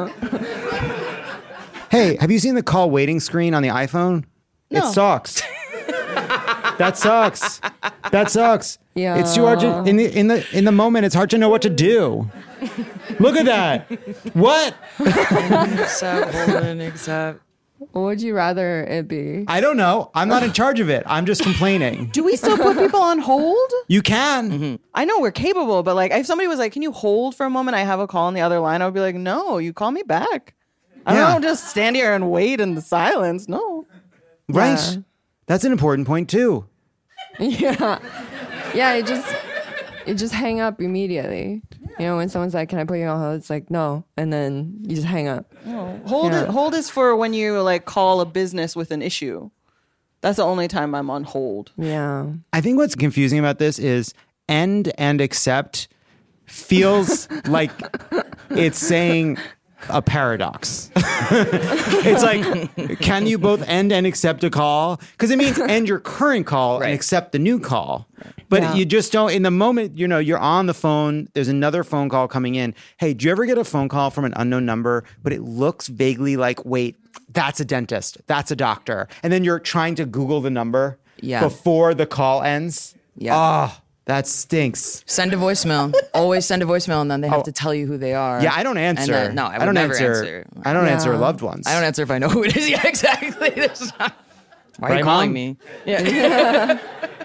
Hey, have you seen the call waiting screen on the iPhone?
No.
It sucks. That sucks. That sucks.
Yeah.
It's too hard to in the moment. It's hard to know what to do. Look at that. What?
Except. What would you rather it be?
I don't know. I'm not in charge of it. I'm just complaining.
Do we still put people on hold?
You can.
I know we're capable, but like if somebody was like, can you hold for a moment? I have a call on the other line. I would be like, no, you call me back. I don't just stand here and wait in the silence. No.
Right.
Yeah.
That's an important point too.
Yeah. Yeah, you just hang up immediately. You know, when someone's like, can I put you on hold? It's like, no. And then you just hang up.
Oh, hold is for when you like call a business with an issue. That's the only time I'm on hold.
Yeah.
I think what's confusing about this is end and accept feels like it's saying a paradox. It's like, can you both end and accept a call? Because it means end your current call and accept the new call. But you just don't, in the moment, you know, you're on the phone, there's another phone call coming in. Hey, do you ever get a phone call from an unknown number, but it looks vaguely like, wait, that's a dentist, that's a doctor. And then you're trying to Google the number before the call ends.
Yeah.
Oh, that stinks.
Send a voicemail. Always send a voicemail, and then they have to tell you who they are.
Yeah, I don't answer.
And then, no, I would never answer.
I don't answer loved ones.
I don't answer if I know who it is. Yeah, exactly. Why are you calling me?
Yeah.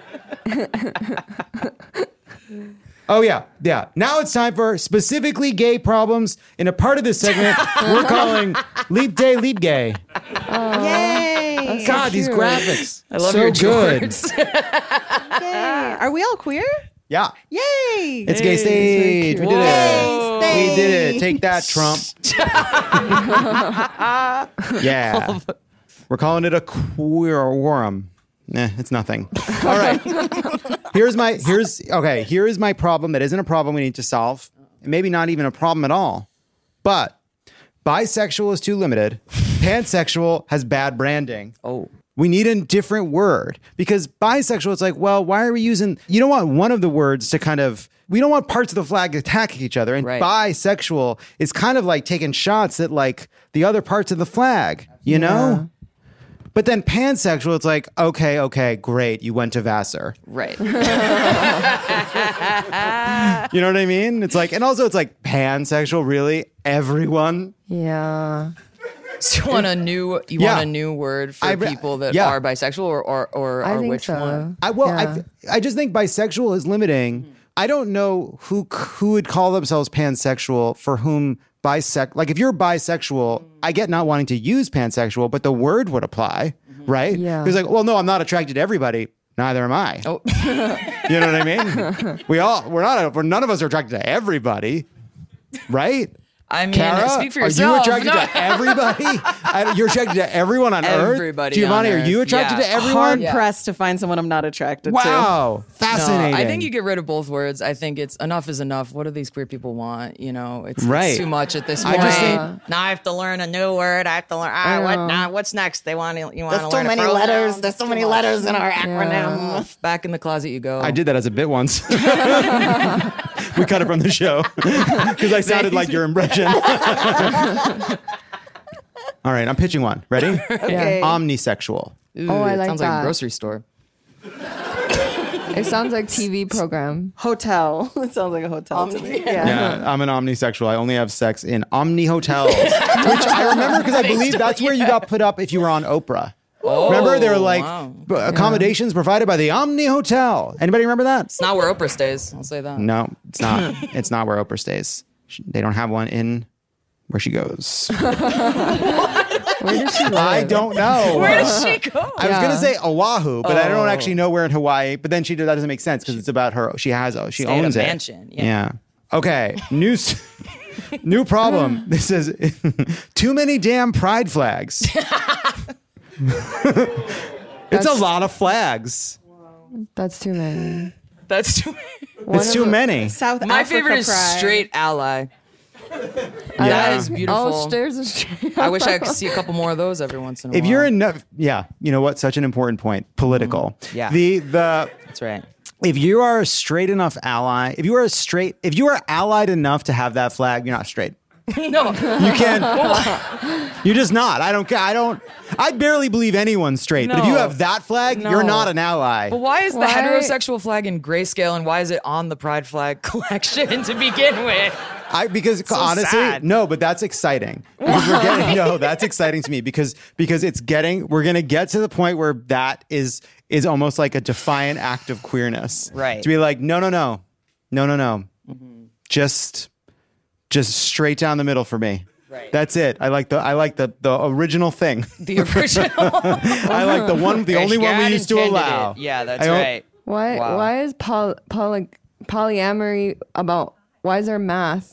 Oh, yeah. Now it's time for specifically gay problems in a part of this segment we're calling Leap Day, Leap Gay.
Yay!
God, these graphics.
I love
so
your
good.
jorts.
Yay! Are we all queer?
Yeah.
Yay!
It's gay stage. We did it. We did it. Take that, Trump. Yeah. We're calling it a queer-worum. It's nothing. All right. Here is my problem that isn't a problem we need to solve. Maybe not even a problem at all. But bisexual is too limited. Pansexual has bad branding.
Oh.
We need a different word because bisexual, it's like, well, why are we using, you don't want one of the words to kind of, we don't want parts of the flag attacking each other. And bisexual is kind of like taking shots at like the other parts of the flag, you know? But then pansexual, it's like, okay, great. You went to Vassar.
Right.
You know what I mean? It's like, and also it's like pansexual, really? Everyone?
Yeah.
So you want a new word for people that are bisexual or
I think
which
so.
one?
I just think bisexual is limiting. I don't know who would call themselves pansexual for whom like if you're bisexual, I get not wanting to use pansexual, but the word would apply, right?
Yeah.
It's like, well, no, I'm not attracted to everybody. Neither am I.
Oh.
You know what I mean? None of us are attracted to everybody, right?
I mean,
Kara,
speak for yourself.
Are you attracted to everybody? You're attracted to everyone on
Everybody
Earth? Giovanni,
on
are you
Earth,
attracted to everyone?
Hard pressed to find someone I'm not attracted to.
Wow. Fascinating.
No, I think you get rid of both words. I think it's enough is enough. What do these queer people want? You know, it's too much at this point.
I just think,
now I have to learn a new word. I have to learn. What's next? You want to learn
There's so many letters. There's so many letters in our acronym.
Back in the closet you go.
I did that as a bit once. We cut it from the show because I sounded like your impression. All right, I'm pitching one. Ready?
Okay.
Omnisexual.
Ooh,
I like
sounds
that.
like a grocery store.
It sounds like TV program.
Hotel. It sounds like a hotel to me.
Yeah, I'm an omnisexual. I only have sex in Omni hotels, which I remember because I believe that's where you got put up if you were on Oprah.
Oh,
remember, they were like accommodations provided by the Omni Hotel. Anybody remember that?
It's not where Oprah stays. I'll say that.
No, it's not. It's not where Oprah stays. They don't have one in where she goes.
Where does she live?
I don't know.
Where does she go?
I was gonna say Oahu, but I don't actually know where in Hawaii. But then that doesn't make sense because it's about her. She owns it.
Mansion.
Yeah. Okay. New problem. This says too many damn pride flags. It's a lot of flags.
That's too many.
That's too many.
It's too many.
South
My
Africa
favorite is
pride.
Straight Ally.
Yeah.
That is beautiful.
Oh, there's a straight.
I wish I could see a couple more of those every once in a while.
If you're enough, you know what? Such an important point. Political.
Yeah.
That's
right.
If you are a straight enough ally, if you are allied enough to have that flag, you're not straight.
No,
you can't. You're just not. I don't care. I barely believe anyone's straight. But if you have that flag, you're not an ally.
But why is the heterosexual flag in grayscale and why is it on the pride flag collection to begin with?
Because
so
honestly,
sad.
no, but that's exciting. Because that's exciting to me because we're gonna get to the point where that is almost like a defiant act of queerness.
Right.
To be like, no. Just straight down the middle for me. Right. That's it. I like the original thing.
The original.
I like the only one we used to allow.
Yeah, that's right.
Why is polyamory about? Why is there math?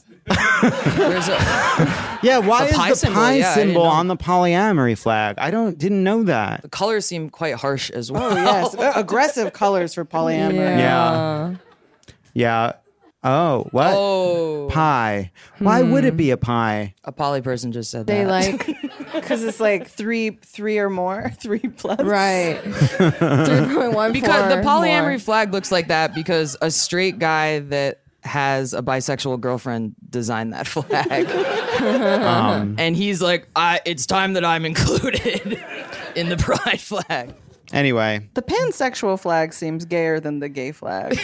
Yeah, why is the pi symbol on the polyamory flag? I didn't know that.
The colors seem quite harsh as well.
Oh yes, aggressive colors for polyamory.
Yeah. Oh, what?
Oh.
Pi. Why would it be a pi?
A poly person just said
They
that.
like
because it's like three or more, 3+.
Right. 3.14
because the polyamory
more.
flag looks like that because a straight guy that has a bisexual girlfriend designed that flag. And he's like, it's time that I'm included in the pride flag.
Anyway.
The pansexual flag seems gayer than the gay flag.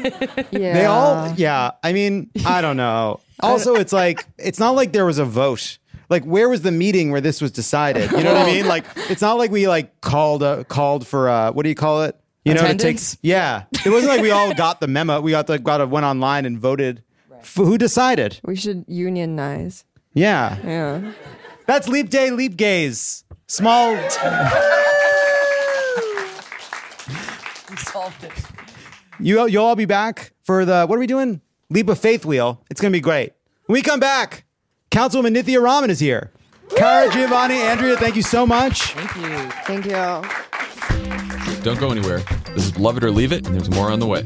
Yeah. I mean, I don't know. Also, it's like, it's not like there was a vote. Like, where was the meeting where this was decided? You know what I mean? Like, it's not like we like called for what do you call it? You
attendance?
Yeah. It wasn't like we all got the memo. We went online and voted. Right. Who decided?
We should unionize.
Yeah.
Yeah.
That's Leap Day, Leap Gaze. Small.
Solved it.
You'll all be back for what are we doing? Leap of Faith Wheel. It's going to be great. When we come back, Councilwoman Nithya Raman is here. Cara, Giovanni, Andrea, thank you so much.
Thank you.
Thank you.
Don't go anywhere. This is Love It or Leave It, and there's more on the way.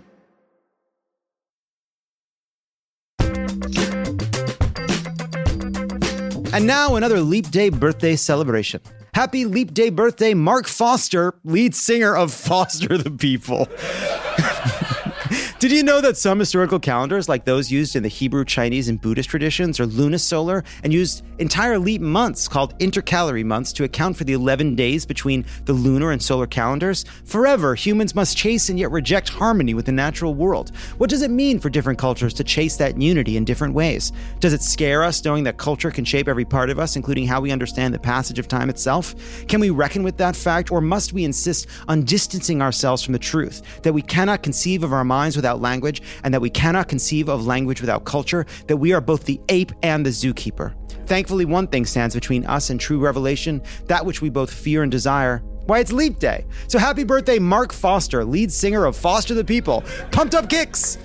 And now another Leap Day birthday celebration. Happy Leap Day birthday, Mark Foster, lead singer of Foster the People. Did you know that some historical calendars, like those used in the Hebrew, Chinese, and Buddhist traditions, are lunisolar and used entire leap months called intercalary months to account for the 11 days between the lunar and solar calendars? Forever, humans must chase and yet reject harmony with the natural world. What does it mean for different cultures to chase that unity in different ways? Does it scare us knowing that culture can shape every part of us, including how we understand the passage of time itself? Can we reckon with that fact, or must we insist on distancing ourselves from the truth that we cannot conceive of our minds without language, and that we cannot conceive of language without culture, that we are both the ape and the zookeeper? Thankfully, one thing stands between us and true revelation, that which we both fear and desire. Why, it's Leap Day. So happy birthday, Mark Foster, lead singer of Foster the People. Pumped Up Kicks!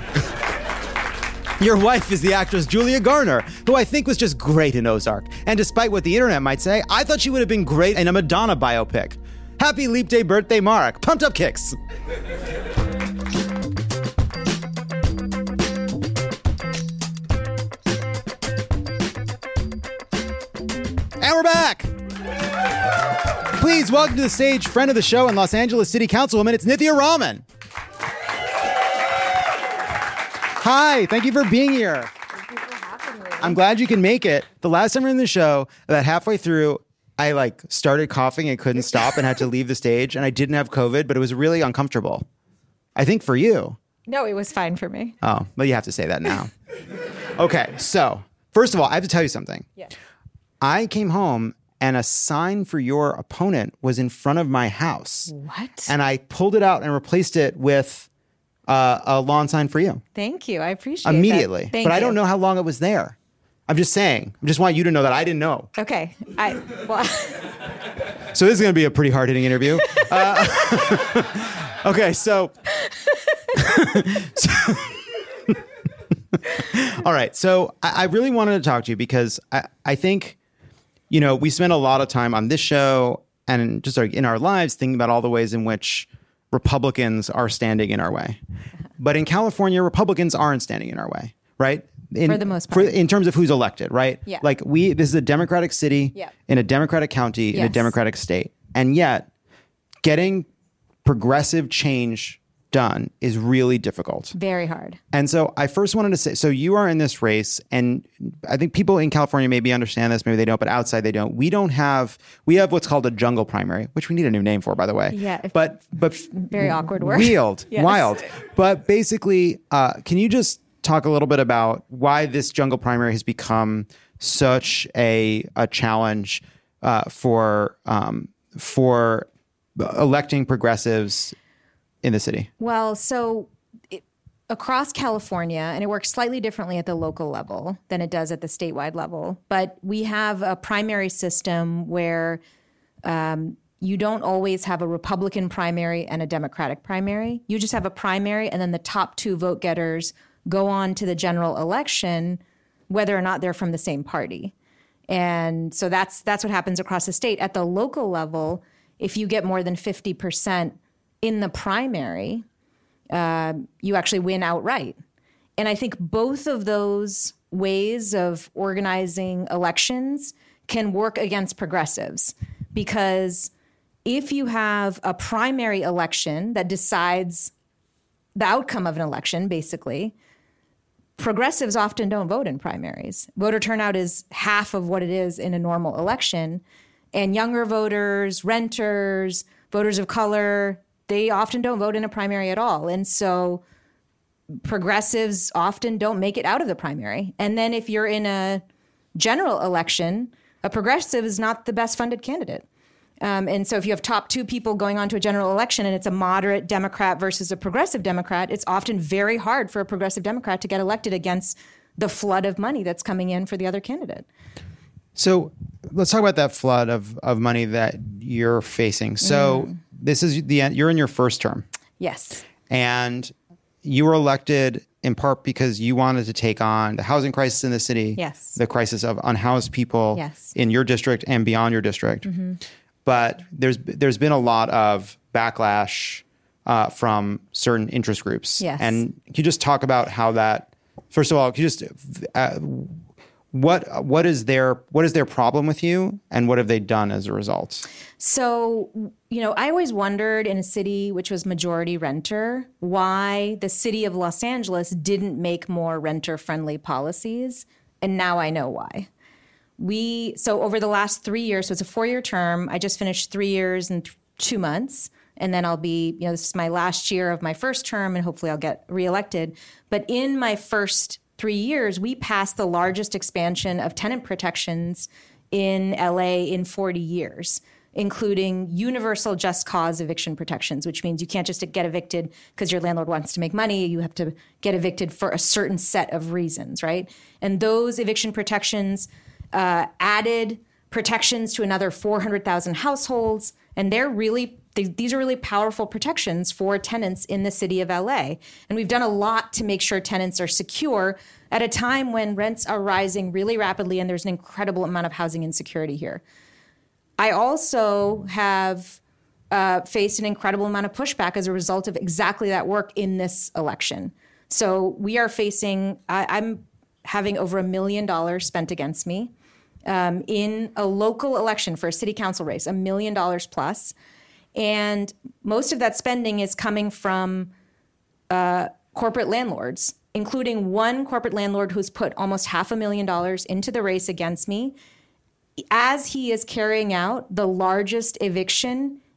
Your wife is the actress Julia Garner, who I think was just great in Ozark. And despite what the internet might say, I thought she would have been great in a Madonna biopic. Happy Leap Day birthday, Mark. Pumped Up Kicks! And we're back! Please welcome to the stage friend of the show and Los Angeles City Councilwoman, it's Nithya Raman. Hi, thank you for being here.
Thank you for having me.
I'm glad you can make it. The last time we were in the show, about halfway through, I started coughing and couldn't stop and had to leave the stage, and I didn't have COVID, but it was really uncomfortable. I think for you.
No, it was fine for me.
Oh, well, you have to say that now. Okay, so first of all, I have to tell you something.
Yeah.
I came home and a sign for your opponent was in front of my house.
What?
And I pulled it out and replaced it with a lawn sign for you.
Thank you. I appreciate it.
Immediately.
Thank
but
you.
I don't know how long it was there. I'm just saying. I just want you to know that I didn't know.
Okay.
So this is going to be a pretty hard-hitting interview. Okay, so all right. So I really wanted to talk to you because I think, we spend a lot of time on this show and just in our lives thinking about all the ways in which Republicans are standing in our way. But in California, Republicans aren't standing in our way, right?
For the most part.
In terms of who's elected, right?
Yeah.
Like this is a Democratic city in a Democratic county in a Democratic state. And yet getting progressive change done is really difficult.
Very hard.
And so I first wanted to say, so you are in this race, and I think people in California maybe understand this, maybe they don't, but outside they don't. We have what's called a jungle primary, which we need a new name for, by the way.
Yeah.
But
very awkward word.
Wild. But basically, can you just talk a little bit about why this jungle primary has become such a challenge for electing progressives in the city?
Well, so across California, and it works slightly differently at the local level than it does at the statewide level, but we have a primary system where you don't always have a Republican primary and a Democratic primary. You just have a primary, and then the top two vote getters go on to the general election, whether or not they're from the same party. And so that's what happens across the state. At the local level, if you get more than 50% in the primary, you actually win outright. And I think both of those ways of organizing elections can work against progressives, because if you have a primary election that decides the outcome of an election, basically, progressives often don't vote in primaries. Voter turnout is half of what it is in a normal election. And younger voters, renters, voters of color, they often don't vote in a primary at all. And so progressives often don't make it out of the primary. And then if you're in a general election, a progressive is not the best funded candidate. And so if you have top two people going on to a general election and it's a moderate Democrat versus a progressive Democrat, it's often very hard for a progressive Democrat to get elected against the flood of money that's coming in for the other candidate.
So let's talk about that flood of money that you're facing. So this is you're in your first term.
Yes.
And you were elected in part because you wanted to take on the housing crisis in the city.
Yes.
The crisis of unhoused people
yes.
in your district and beyond your district.
Mm-hmm.
But there's been a lot of backlash from certain interest groups.
Yes.
And can you just talk about how that, first of all, can you just what is their problem with you, and what have they done as a result?
So, I always wondered in a city which was majority renter, why the city of Los Angeles didn't make more renter-friendly policies. And now I know why. So over the last 3 years, so it's a 4-year term. I just finished 3 years and 2 months. And then I'll be, this is my last year of my first term, and hopefully I'll get reelected. But in my first 3 years, we passed the largest expansion of tenant protections in LA in 40 years, including universal just cause eviction protections, which means you can't just get evicted because your landlord wants to make money. You have to get evicted for a certain set of reasons, right? And those eviction protections added protections to another 400,000 households. And these are really powerful protections for tenants in the city of LA. And we've done a lot to make sure tenants are secure at a time when rents are rising really rapidly and there's an incredible amount of housing insecurity here. I also have faced an incredible amount of pushback as a result of exactly that work in this election. So we are facing, I'm having over $1 million spent against me in a local election for a city council race, $1 million plus. And most of that spending is coming from corporate landlords, including one corporate landlord who's put almost $500,000 into the race against me as he is carrying out the largest eviction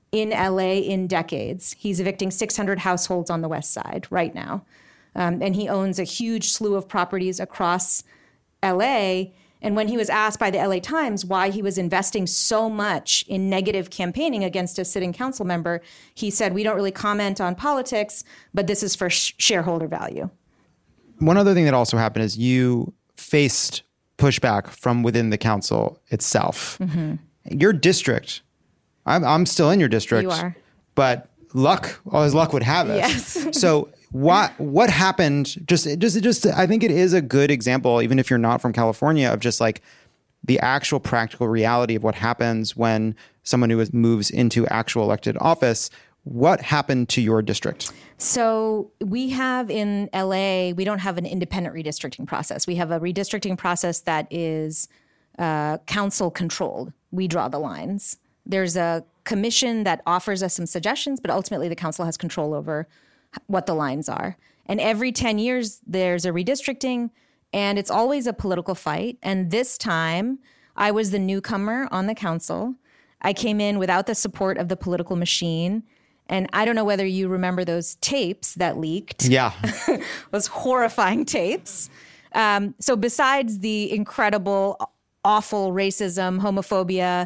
in LA in decades. He's evicting 600 households on the West Side right now. And he owns a huge slew of properties across LA. And when he was asked by the LA Times why he was investing so much in negative campaigning against a sitting council member, he said, "We don't really comment on politics, but this is for shareholder value."
One other thing that also happened is you faced pushback from within the council itself. Mm-hmm. Your district, I'm still in your district.
You are.
But luck, as luck would have it.
Yes.
So what happened? Just I think it is a good example, even if you're not from California, of just like the actual practical reality of what happens when someone who moves into actual elected office. What happened to your district?
So we have in LA, we don't have an independent redistricting process. We have a redistricting process that is council controlled. We draw the lines. There's a commission that offers us some suggestions, but ultimately the council has control over what the lines are. And every 10 years, there's a redistricting, and it's always a political fight. And this time, I was the newcomer on the council. I came in without the support of the political machine. And I don't know whether you remember those tapes that leaked.
Yeah.
Those horrifying tapes. So besides the incredible, awful racism, homophobia,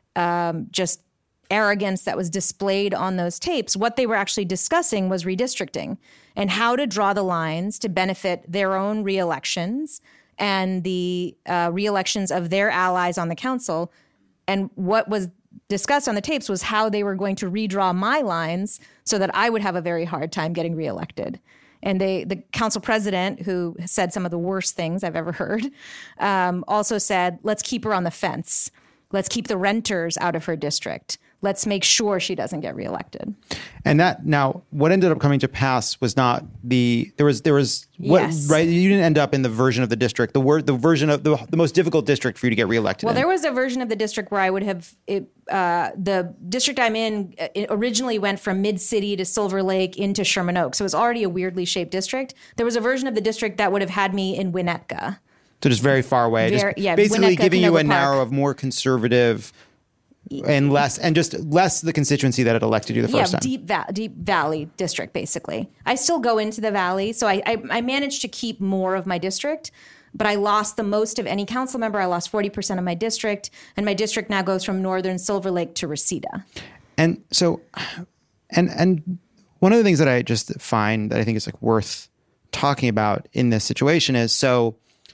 just arrogance that was displayed on those tapes, what they were actually discussing was redistricting and how to draw the lines to benefit their own reelections and the reelections of their allies on the council. And what was discussed on the tapes was how they were going to redraw my lines so that I would have a very hard time getting reelected. And the council president, who said some of the worst things I've ever heard, also said, let's keep her on the fence. Let's keep the renters out of her district. Let's make sure she doesn't get reelected.
And what ended up coming to pass was not there was what,
yes.
Right? You didn't end up in the version of the district, the version of the most difficult district for you to get reelected.
Well, there was a version of the district where I would have the district I'm in originally went from Mid-City to Silver Lake into Sherman Oaks. So it was already a weirdly shaped district. There was a version of the district that would have had me in Winnetka.
So just very far away. Basically
Winnetka,
giving you a
Canoga
narrow
Park.
of more conservative and less the constituency that had elected you the first time.
Deep Valley district, basically. I still go into the Valley, so I managed to keep more of my district, but I lost the most of any council member. I lost 40% of my district, and my district now goes from northern Silver Lake to Reseda. And
so, and one of the things that I just find that I think is like worth talking about in this situation is, so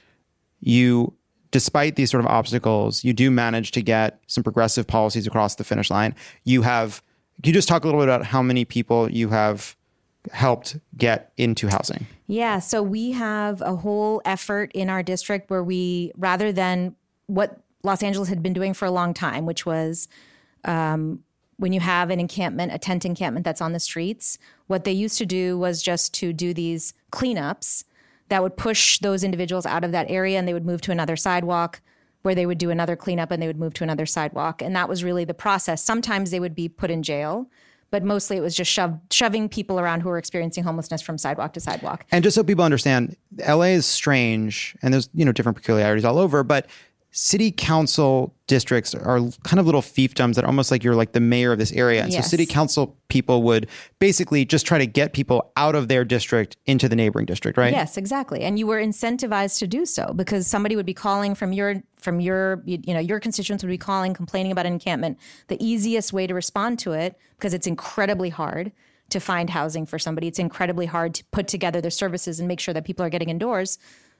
you, despite these sort of obstacles, you do manage to get some progressive policies across the finish line. Can you just talk a little bit about how many people you have helped get into housing?
Yeah, so we have a whole effort in our district where we, rather than what Los Angeles had been doing for a long time, which was when you have an encampment, a tent encampment that's on the streets, what they used to do was just to do these cleanups that would push those individuals out of that area, and they would move to another sidewalk where they would do another cleanup, and they would move to another sidewalk. And that was really the process. Sometimes they would be put in jail, but mostly it was just shoving people around who were experiencing homelessness from sidewalk to sidewalk.
And just so people understand, LA is strange, and there's different peculiarities all over, but city council districts are kind of little fiefdoms that are almost like you're like the mayor of this area. And
Yes.
so city council people would basically just try to get people out of their district into the neighboring district, right?
Yes, exactly. And you were incentivized to do so because somebody would be calling from your constituents would be calling, complaining about an encampment. The easiest way to respond to it, because it's incredibly hard to find housing for somebody, it's incredibly hard to put together the services and make sure that people are getting indoors.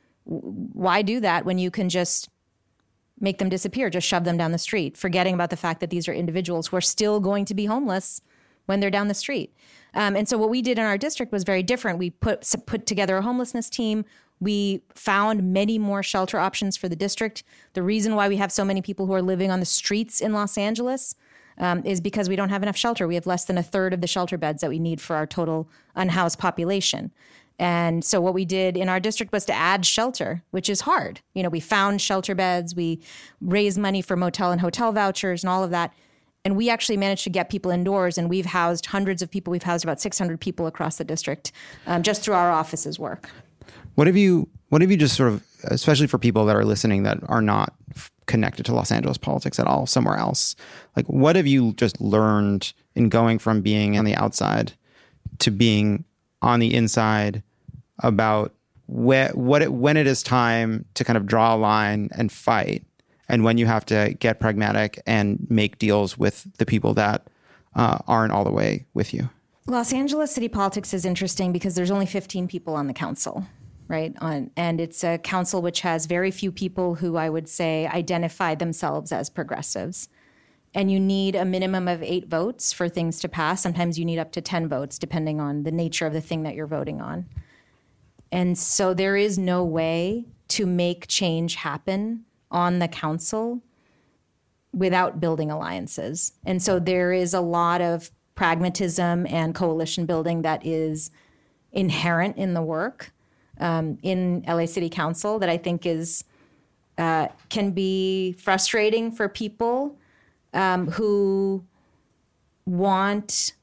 Why do that when you can just make them disappear, just shove them down the street, forgetting about the fact that these are individuals who are still going to be homeless when they're down the street. And so what we did in our district was very different. We put together a homelessness team. We found many more shelter options for the district. The reason why we have so many people who are living on the streets in Los Angeles is because we don't have enough shelter. We have less than a third of the shelter beds that we need for our total unhoused population. And so what we did in our district was to add shelter, which is hard. We found shelter beds, we raised money for motel and hotel vouchers and all of that. And we actually managed to get people indoors, and we've housed hundreds of people. We've housed about 600 people across the district just through our office's work.
What have you just sort of, especially for people that are listening that are not connected to Los Angeles politics at all somewhere else. Like, what have you just learned in going from being on the outside to being on the inside about when it is time to kind of draw a line and fight, and when you have to get pragmatic and make deals with the people that aren't all the way with you?
Los Angeles city politics is interesting because there's only 15 people on the council, right? And it's a council which has very few people who I would say identify themselves as progressives. And you need a minimum of 8 votes for things to pass. Sometimes you need up to 10 votes, depending on the nature of the thing that you're voting on. And so there is no way to make change happen on the council without building alliances. And so there is a lot of pragmatism and coalition building that is inherent in the work in LA City Council that I think is can be frustrating for people who want,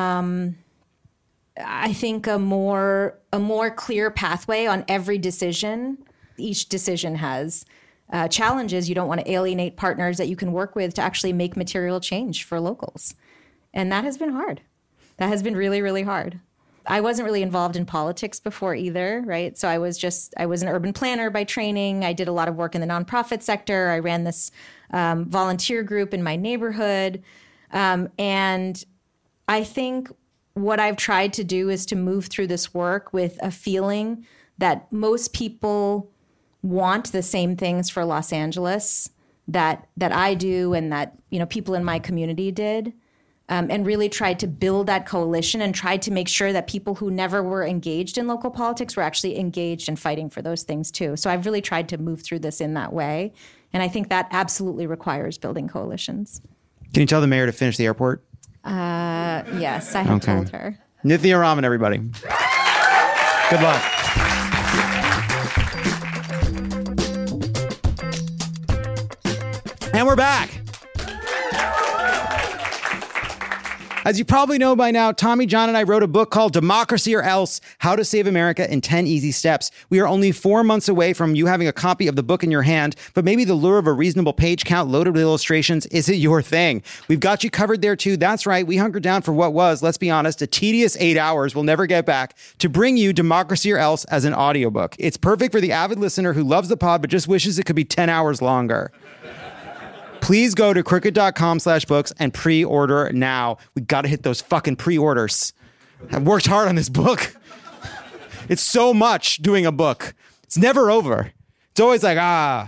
I think, a more clear pathway on every decision. Each decision has challenges. You don't want to alienate partners that you can work with to actually make material change for locals. And that has been hard. That has been really, really hard. I wasn't really involved in politics before either, right? So I was an urban planner by training. I did a lot of work in the nonprofit sector. I ran this volunteer group in my neighborhood. And I think what I've tried to do is to move through this work with a feeling that most people want the same things for Los Angeles that I do and that, people in my community did. And really tried to build that coalition and tried to make sure that people who never were engaged in local politics were actually engaged in fighting for those things too. So I've really tried to move through this in that way. And I think that absolutely requires building coalitions.
Can you tell the mayor to finish the airport?
Yes, I have told her.
Nithya Raman, everybody. Good luck. And we're back. As you probably know by now, Tommy John and I wrote a book called Democracy or Else: How to Save America in 10 Easy Steps. We are only 4 months away from you having a copy of the book in your hand, but maybe the lure of a reasonable page count loaded with illustrations isn't your thing. We've got you covered there too. That's right. We hunkered down for what was, let's be honest, a tedious 8 hours we'll never get back to bring you Democracy or Else as an audiobook. It's perfect for the avid listener who loves the pod but just wishes it could be 10 hours longer. Please go to crooked.com/books and pre-order now. We got to hit those fucking pre-orders. I've worked hard on this book. It's so much doing a book. It's never over. It's always like,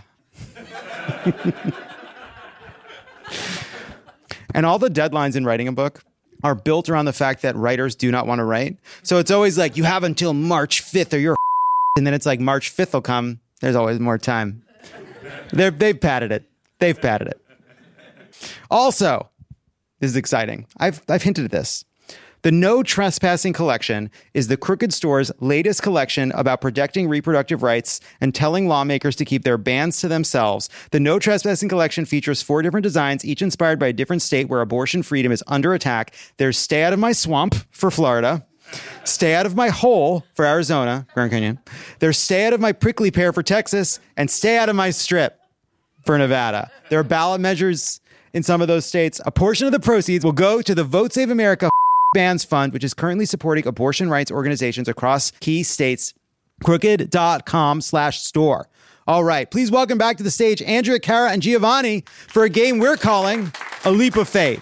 And all the deadlines in writing a book are built around the fact that writers do not want to write. So it's always like, you have until March 5th or you're and then it's like March 5th will come. There's always more time. They've padded it. They've padded it. Also, this is exciting. I've hinted at this. The No Trespassing Collection is the Crooked Store's latest collection about protecting reproductive rights and telling lawmakers to keep their bans to themselves. The No Trespassing Collection features 4 different designs, each inspired by a different state where abortion freedom is under attack. There's Stay Out of My Swamp for Florida. Stay Out of My Hole for Arizona, Grand Canyon. There's Stay Out of My Prickly Pear for Texas, and Stay Out of My Strip for Nevada. There are ballot measures in some of those states. A portion of the proceeds will go to the Vote Save America Bans Fund, which is currently supporting abortion rights organizations across key states. Crooked.com/store. All right, please welcome back to the stage Andrea, Cara, and Giovanni for a game we're calling A Leap of Faith.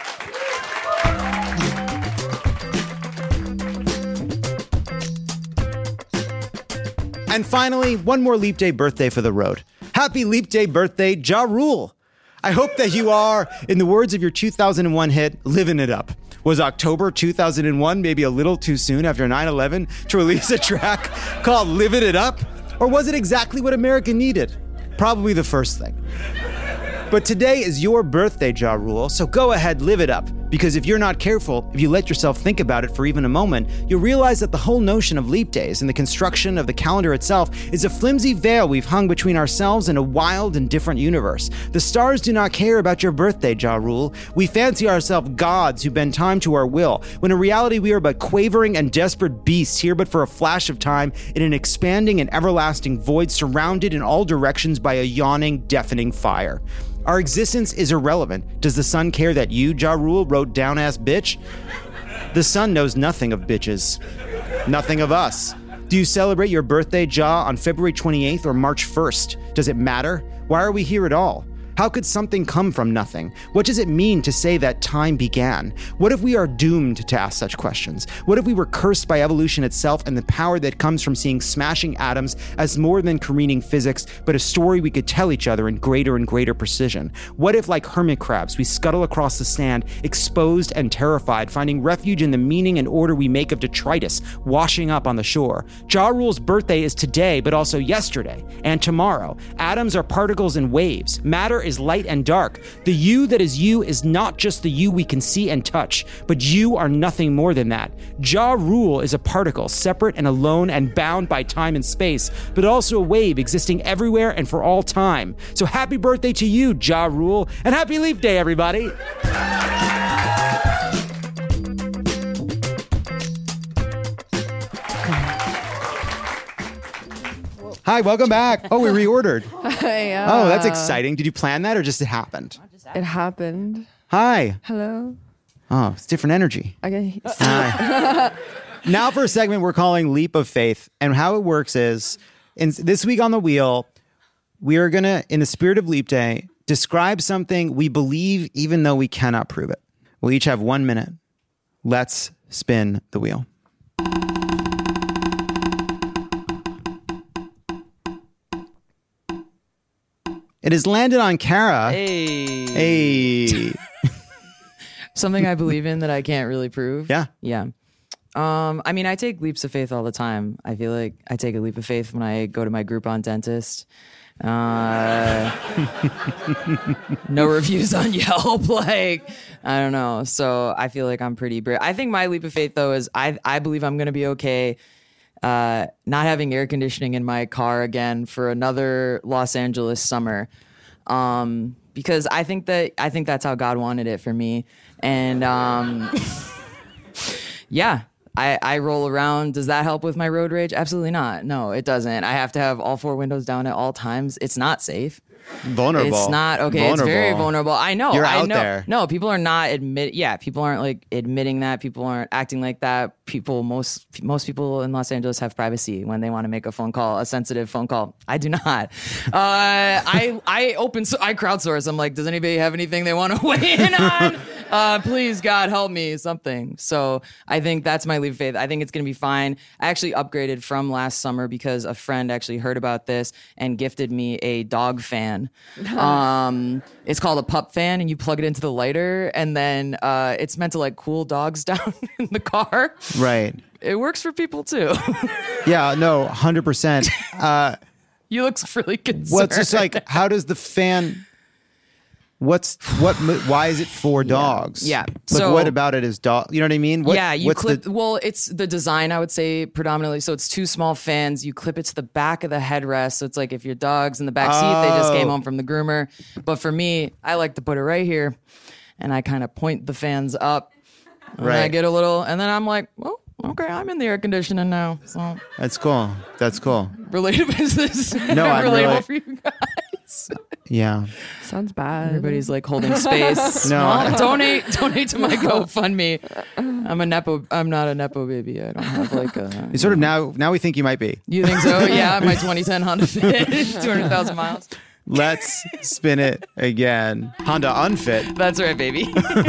And finally, one more Leap Day birthday for the road. Happy Leap Day birthday, Ja Rule. I hope that you are, in the words of your 2001 hit, living it up. Was October 2001 maybe a little too soon after 9/11 to release a track called Living It Up? Or was it exactly what America needed? Probably the first thing. But today is your birthday, Ja Rule, so go ahead, live it up. Because if you're not careful, if you let yourself think about it for even a moment, you'll realize that the whole notion of leap days and the construction of the calendar itself is a flimsy veil we've hung between ourselves and a wild and different universe. The stars do not care about your birthday, Ja Rule. We fancy ourselves gods who bend time to our will, when in reality we are but quavering and desperate beasts here but for a flash of time in an expanding and everlasting void surrounded in all directions by a yawning, deafening fire. Our existence is irrelevant. Does the sun care that you, Ja Rule, wrote down-ass bitch? The sun knows nothing of bitches. Nothing of us. Do you celebrate your birthday, Ja, on February 28th or March 1st? Does it matter? Why are we here at all? How could something come from nothing? What does it mean to say that time began? What if we are doomed to ask such questions? What if we were cursed by evolution itself and the power that comes from seeing smashing atoms as more than careening physics, but a story we could tell each other in greater and greater precision? What if, like hermit crabs, we scuttle across the sand, exposed and terrified, finding refuge in the meaning and order we make of detritus, washing up on the shore? Ja Rule's birthday is today, but also yesterday and tomorrow. Atoms are particles and waves. Matter is light and dark. The you that is you is not just the you we can see and touch, but you are nothing more than that. Ja Rule is a particle, separate and alone and bound by time and space, but also a wave existing everywhere and for all time. So happy birthday to you, Ja Rule, and happy Leap Day, everybody! Hi, welcome back. Oh, we reordered.
Yeah.
Oh, that's exciting. Did you plan that or just it happened?
It happened.
Hi.
Hello.
Oh, it's different energy.
Okay.
Hi. Now for a segment we're calling Leap of Faith. And how it works is, this week on The Wheel, we are going to, in the spirit of Leap Day, describe something we believe even though we cannot prove it. We'll each have 1 minute. Let's spin the wheel. It has landed on Kara. Hey.
Something I believe in that I can't really prove.
Yeah.
Yeah. I mean, I take leaps of faith all the time. I feel like I take a leap of faith when I go to my Groupon dentist. No reviews on Yelp. Like, I don't know. So I feel like I'm pretty brave. I think my leap of faith, though, is I believe I'm going to be okay not having air conditioning in my car again for another Los Angeles summer. Because I think that's how God wanted it for me. And yeah, I roll around. Does that help with my road rage? Absolutely not. No, it doesn't. I have to have all 4 windows down at all times. It's not safe.
Vulnerable.
It's not okay. Vulnerable. It's very vulnerable. I know.
You're
I
out
know.
there.
No, people are not people aren't like admitting that. People aren't acting like that. Most people in Los Angeles have privacy when they want to make a phone call, a sensitive phone call. I do not. I crowdsource. I'm like, does anybody have anything they want to weigh in on? Please, God, help me, something. So I think that's my leap of faith. I think it's going to be fine. I actually upgraded from last summer because a friend actually heard about this and gifted me a dog fan. It's called a pup fan, and you plug it into the lighter, and then it's meant to like cool dogs down in the car.
Right.
It works for people too.
Yeah, no, 100%.
You look really concerned.
Well, it's just like, how does the fan... why is it for dogs?
Yeah.
Like,
So
what about it is dog? You know what I mean?
You clip. Well, it's the design, I would say, predominantly. So it's 2 small fans. You clip it to the back of the headrest. So it's like if your dog's in the back seat, they just came home from the groomer. But for me, I like to put it right here, and I kind of point the fans up. And I get a little, and then I'm like, well, okay, I'm in the air conditioning now. So
That's cool.
relatable business.
No, I'm
relatable
really...
for you guys.
Yeah.
Sounds bad.
Everybody's like holding space.
No.
Well, donate to my GoFundMe. I'm not a Nepo baby. I don't have like a...
You sort of now we think you might be.
You think so? Yeah, my 2010 Honda Fit, 200,000 miles.
Let's spin it again. Honda Unfit.
That's right, baby.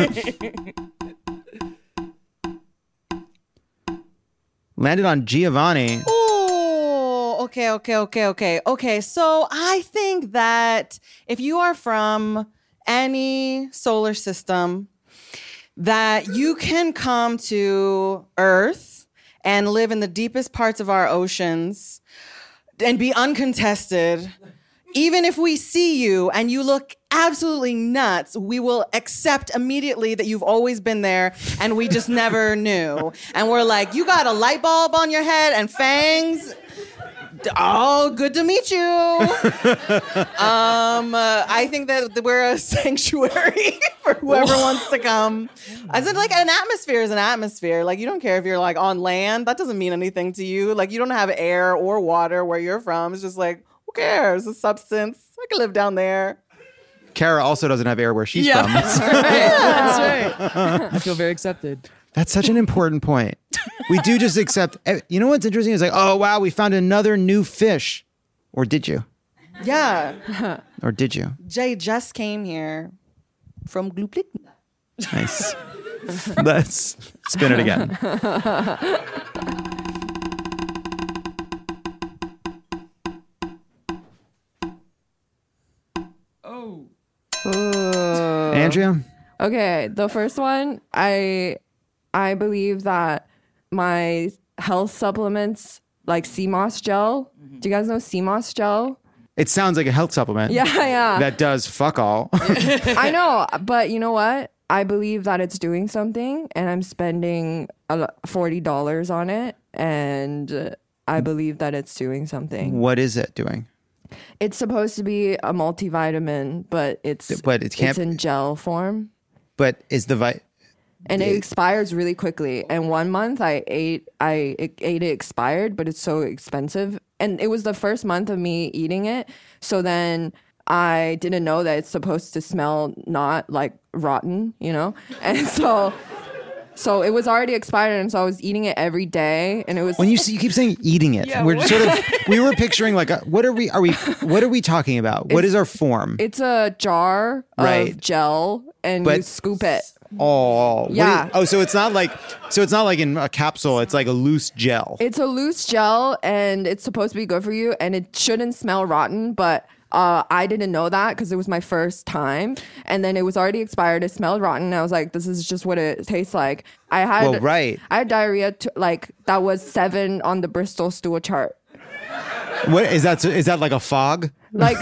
Landed on Giovanni.
Oh, okay. So I think that if you are from any solar system, that you can come to Earth and live in the deepest parts of our oceans and be uncontested, even if we see you and you look absolutely nuts, we will accept immediately that you've always been there and we just never knew. And we're like, you got a light bulb on your head and fangs? Oh, good to meet you. I think that we're a sanctuary for whoever wants to come. I said, like, an atmosphere is an atmosphere. Like, you don't care if you're like on land. That doesn't mean anything to you. Like, you don't have air or water where you're from. It's just like, who cares? A substance. I can live down there.
Kara also doesn't have air where she's from.
That's right. That's right. I feel very accepted.
That's such an important point. We do just accept. You know what's interesting? It's like, oh, wow, we found another new fish. Or did you?
Yeah.
Or did you?
Jay just came here from Glooplik.
Nice. Let's spin it again.
Ooh.
Andrea?
Okay, the first one, I believe that my health supplements, like sea moss gel. Do you guys know sea moss gel?
It sounds like a health supplement.
Yeah.
That does fuck all.
I know, but you know what? I believe that it's doing something, and I'm spending $40 on it, and I believe that it's doing something.
What is it doing?
It's supposed to be a multivitamin, but it's in gel form.
But is the
and it expires really quickly. And 1 month I ate it expired, but it's so expensive. And it was the first month of me eating it. So then I didn't know that it's supposed to smell not like rotten, you know? And so it was already expired, and so I was eating it every day, and it was.
When you keep saying eating it,
Yeah,
we're sort of we were picturing like what are we talking about? What is our form?
It's a jar of gel, and you scoop it.
Oh,
yeah.
So it's not like in a capsule. It's like a loose gel.
It's a loose gel, and it's supposed to be good for you, and it shouldn't smell rotten, but. I didn't know that because it was my first time, and then it was already expired. It smelled rotten. I was like, "This is just what it tastes like." I had diarrhea that was 7 on the Bristol stool chart.
What is that? Is that like a fog?
Like,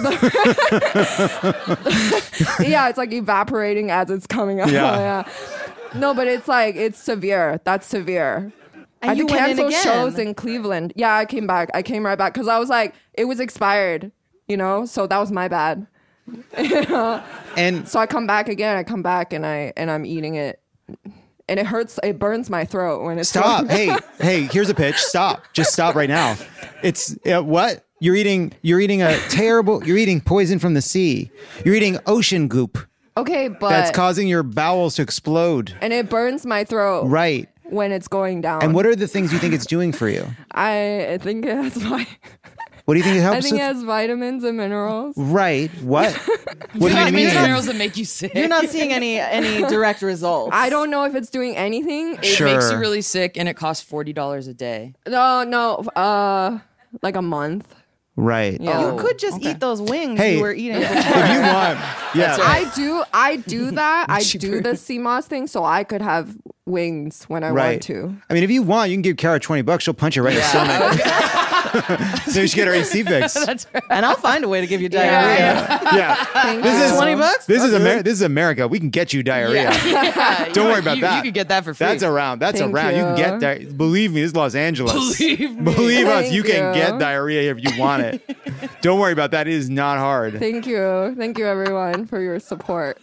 yeah, it's like evaporating as it's coming out.
Yeah.
No, but it's severe. That's severe.
And
I had
you
to
went in
cancel
again.
shows in Cleveland. Yeah, I came back. I came right back because I was like, it was expired. You know, so that was my bad.
And
so I come back again. I come back and I'm eating it, and it hurts. It burns my throat when it's.
Stop! hey! Here's a pitch. Stop! Just stop right now. It's what you're eating. You're eating You're eating poison from the sea. You're eating ocean goop.
Okay, but
that's causing your bowels to explode.
And it burns my throat.
Right.
When it's going down.
And what are the things you think it's doing for you?
I think it has
What do you think it helps?
I think it has vitamins and minerals.
Right. What? What do you mean?
Minerals that make you sick.
You're not seeing any direct results.
I don't know if it's doing anything.
It makes you really sick, and it costs $40 a day.
No. Like a month.
Right.
Yeah.
You could just eat those wings
Hey,
you were eating before.
If you want, yeah.
I do that. I do the sea moss thing, so I could have wings when I want to.
I mean, if you want, you can give Kara $20. She'll punch you right in the stomach. So you should get her AC fixed.
That's right. And I'll find a way to give you diarrhea.
Yeah.
This is $20.
This is America. We can get you diarrhea. Don't worry about that.
You can get that for free.
That's around. That's
Thank
around. You
you.
can get diarrhea. Believe me, this is Los Angeles.
Believe
us.
Thank
You can
you.
get diarrhea if you want it. Don't worry about that. It is not hard.
Thank you. Thank you, everyone, for your support.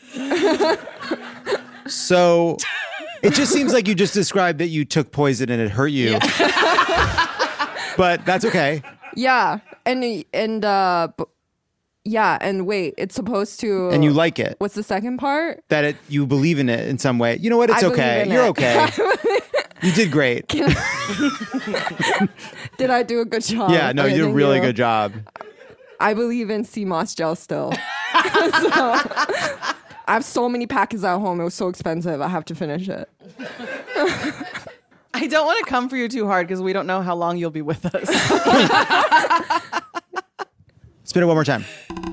So it just seems like you just described that you took poison and it hurt you. But that's okay.
Yeah. And wait, it's supposed to.
And you like it.
What's the second part?
That you believe in it in some way. You know what? It's
I
okay.
believe in
You're
it.
okay. You did great.
Did I do a good job?
Yeah, no,
Okay,
you did a
thank
really
you.
good job.
I believe in sea moss gel still. I have so many packets at home. It was so expensive. I have to finish it.
I don't want to come for you too hard because we don't know how long you'll be with us.
Spin it one more time.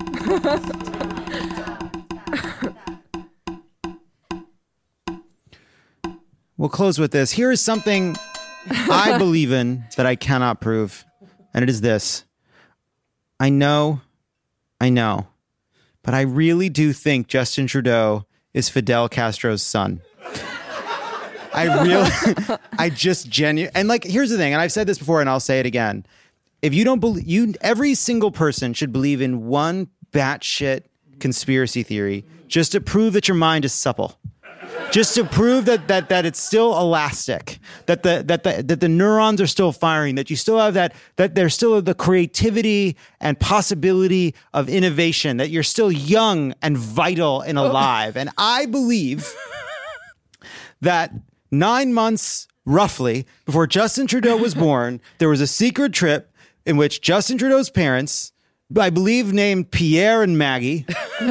We'll close with this. Here is something I believe in that I cannot prove, and it is this. I know, but but I really do think Justin Trudeau is Fidel Castro's son. I just genuinely, and like, here's the thing, and I've said this before and I'll say it again. If you don't believe, every single person should believe in one batshit conspiracy theory just to prove that your mind is supple. Just to prove that it's still elastic, that the neurons are still firing, that you still have that there's still the creativity and possibility of innovation, that you're still young and vital and alive. And I believe that 9 months roughly before Justin Trudeau was born, there was a secret trip in which Justin Trudeau's parents, I believe named Pierre and Maggie,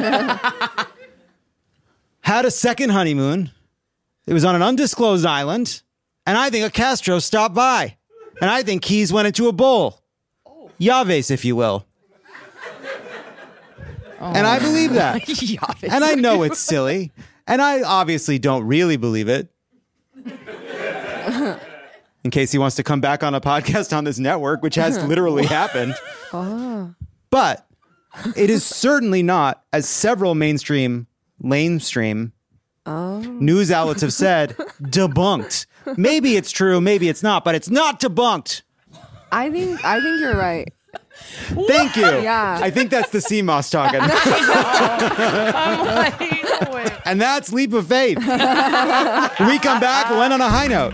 had a second honeymoon. It was on an undisclosed island. And I think a Castro stopped by. And I think Keys went into a bowl. Yaves, if you will. And I believe that. And I know it's silly. And I obviously don't really believe it. In case he wants to come back on a podcast on this network, which has literally happened. But it is certainly not, as several mainstream news outlets have said, debunked. Maybe it's true, maybe it's not, but it's not debunked.
I think you're right.
Thank you.
Yeah.
I think that's the CMOS talking. And that's Leap of Faith. When we come back, we'll end on a high note.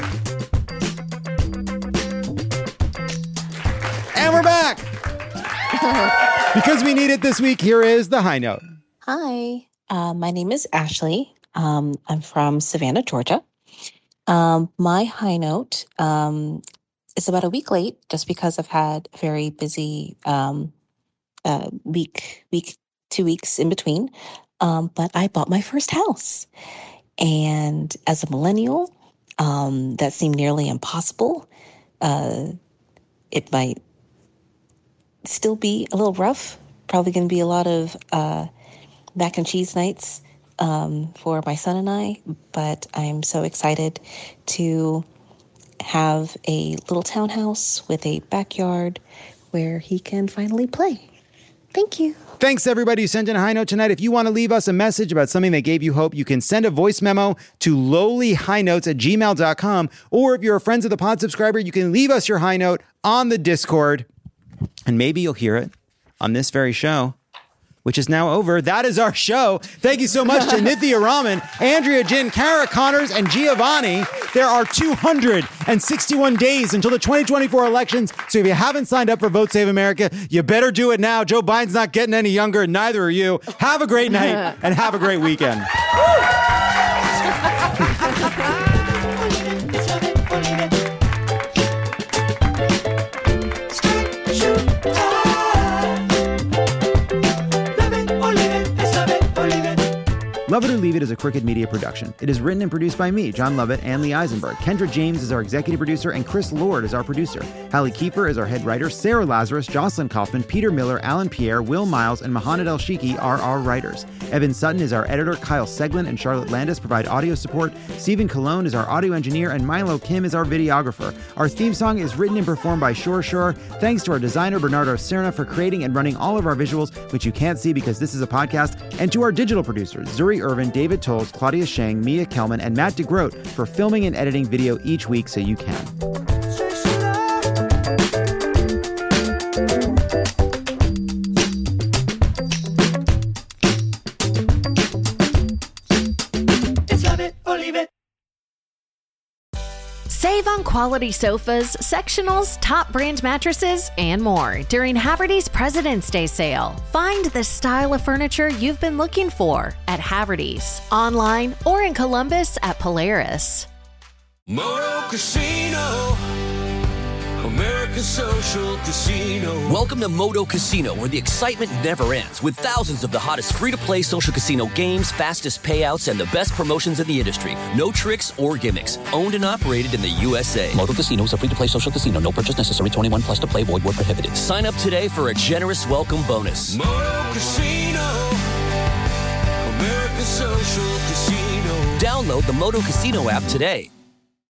And we're back. Because we need it this week, here is the high note.
Hi, my name is Ashley. I'm from Savannah, Georgia. My high note is about a week late just because I've had a very busy week, 2 weeks in between. But I bought my first house. And as a millennial, that seemed nearly impossible. It might still be a little rough. Probably going to be a lot of mac and cheese nights for my son and I, but I'm so excited to have a little townhouse with a backyard where he can finally play. Thank you.
Thanks, everybody who sent in a high note tonight. If you want to leave us a message about something that gave you hope, you can send a voice memo to lowlyhighnotes@gmail.com. Or if you're a Friends of the Pod subscriber, you can leave us your high note on the Discord. And maybe you'll hear it on this very show, which is now over. That is our show. Thank you so much to Nithya Raman, Andrea Jin, Kara Connors, and Giovanni. There are 261 days until the 2024 elections. So if you haven't signed up for Vote Save America, you better do it now. Joe Biden's not getting any younger, and neither are you. Have a great night and have a great weekend. Love It or Leave It is a Crooked Media production. It is written and produced by me, John Lovett, and Lee Eisenberg. Kendra James is our executive producer, and Chris Lord is our producer. Hallie Kiefer is our head writer. Sarah Lazarus, Jocelyn Kaufman, Peter Miller, Alan Pierre, Will Miles, and Mohamed El Shiki are our writers. Evan Sutton is our editor. Kyle Seglin and Charlotte Landis provide audio support. Stephen Colon is our audio engineer, and Milo Kim is our videographer. Our theme song is written and performed by Shore Shore. Thanks to our designer, Bernardo Serna, for creating and running all of our visuals, which you can't see because this is a podcast, and to our digital producers, Zuri Irvin, David Tolles, Claudia Shang, Mia Kelman, and Matt DeGroat for filming and editing video each week so you can.
It's Love It or Leave It. Save on quality sofas, sectionals, top brand mattresses, and more during Haverty's President's Day sale. Find the style of furniture you've been looking for at Haverty's, online or in Columbus at Polaris.
Moto Casino, America's social casino.
Welcome to Moto Casino, where the excitement never ends, with thousands of the hottest free-to-play social casino games, fastest payouts, and the best promotions in the industry. No tricks or gimmicks. Owned and operated in the USA.
Moto Casino is a free-to-play social casino. No purchase necessary. 21 plus to play. Void where prohibited.
Sign up today for a generous welcome bonus.
Moto Casino, America's social casino.
Download the Moto Casino app today.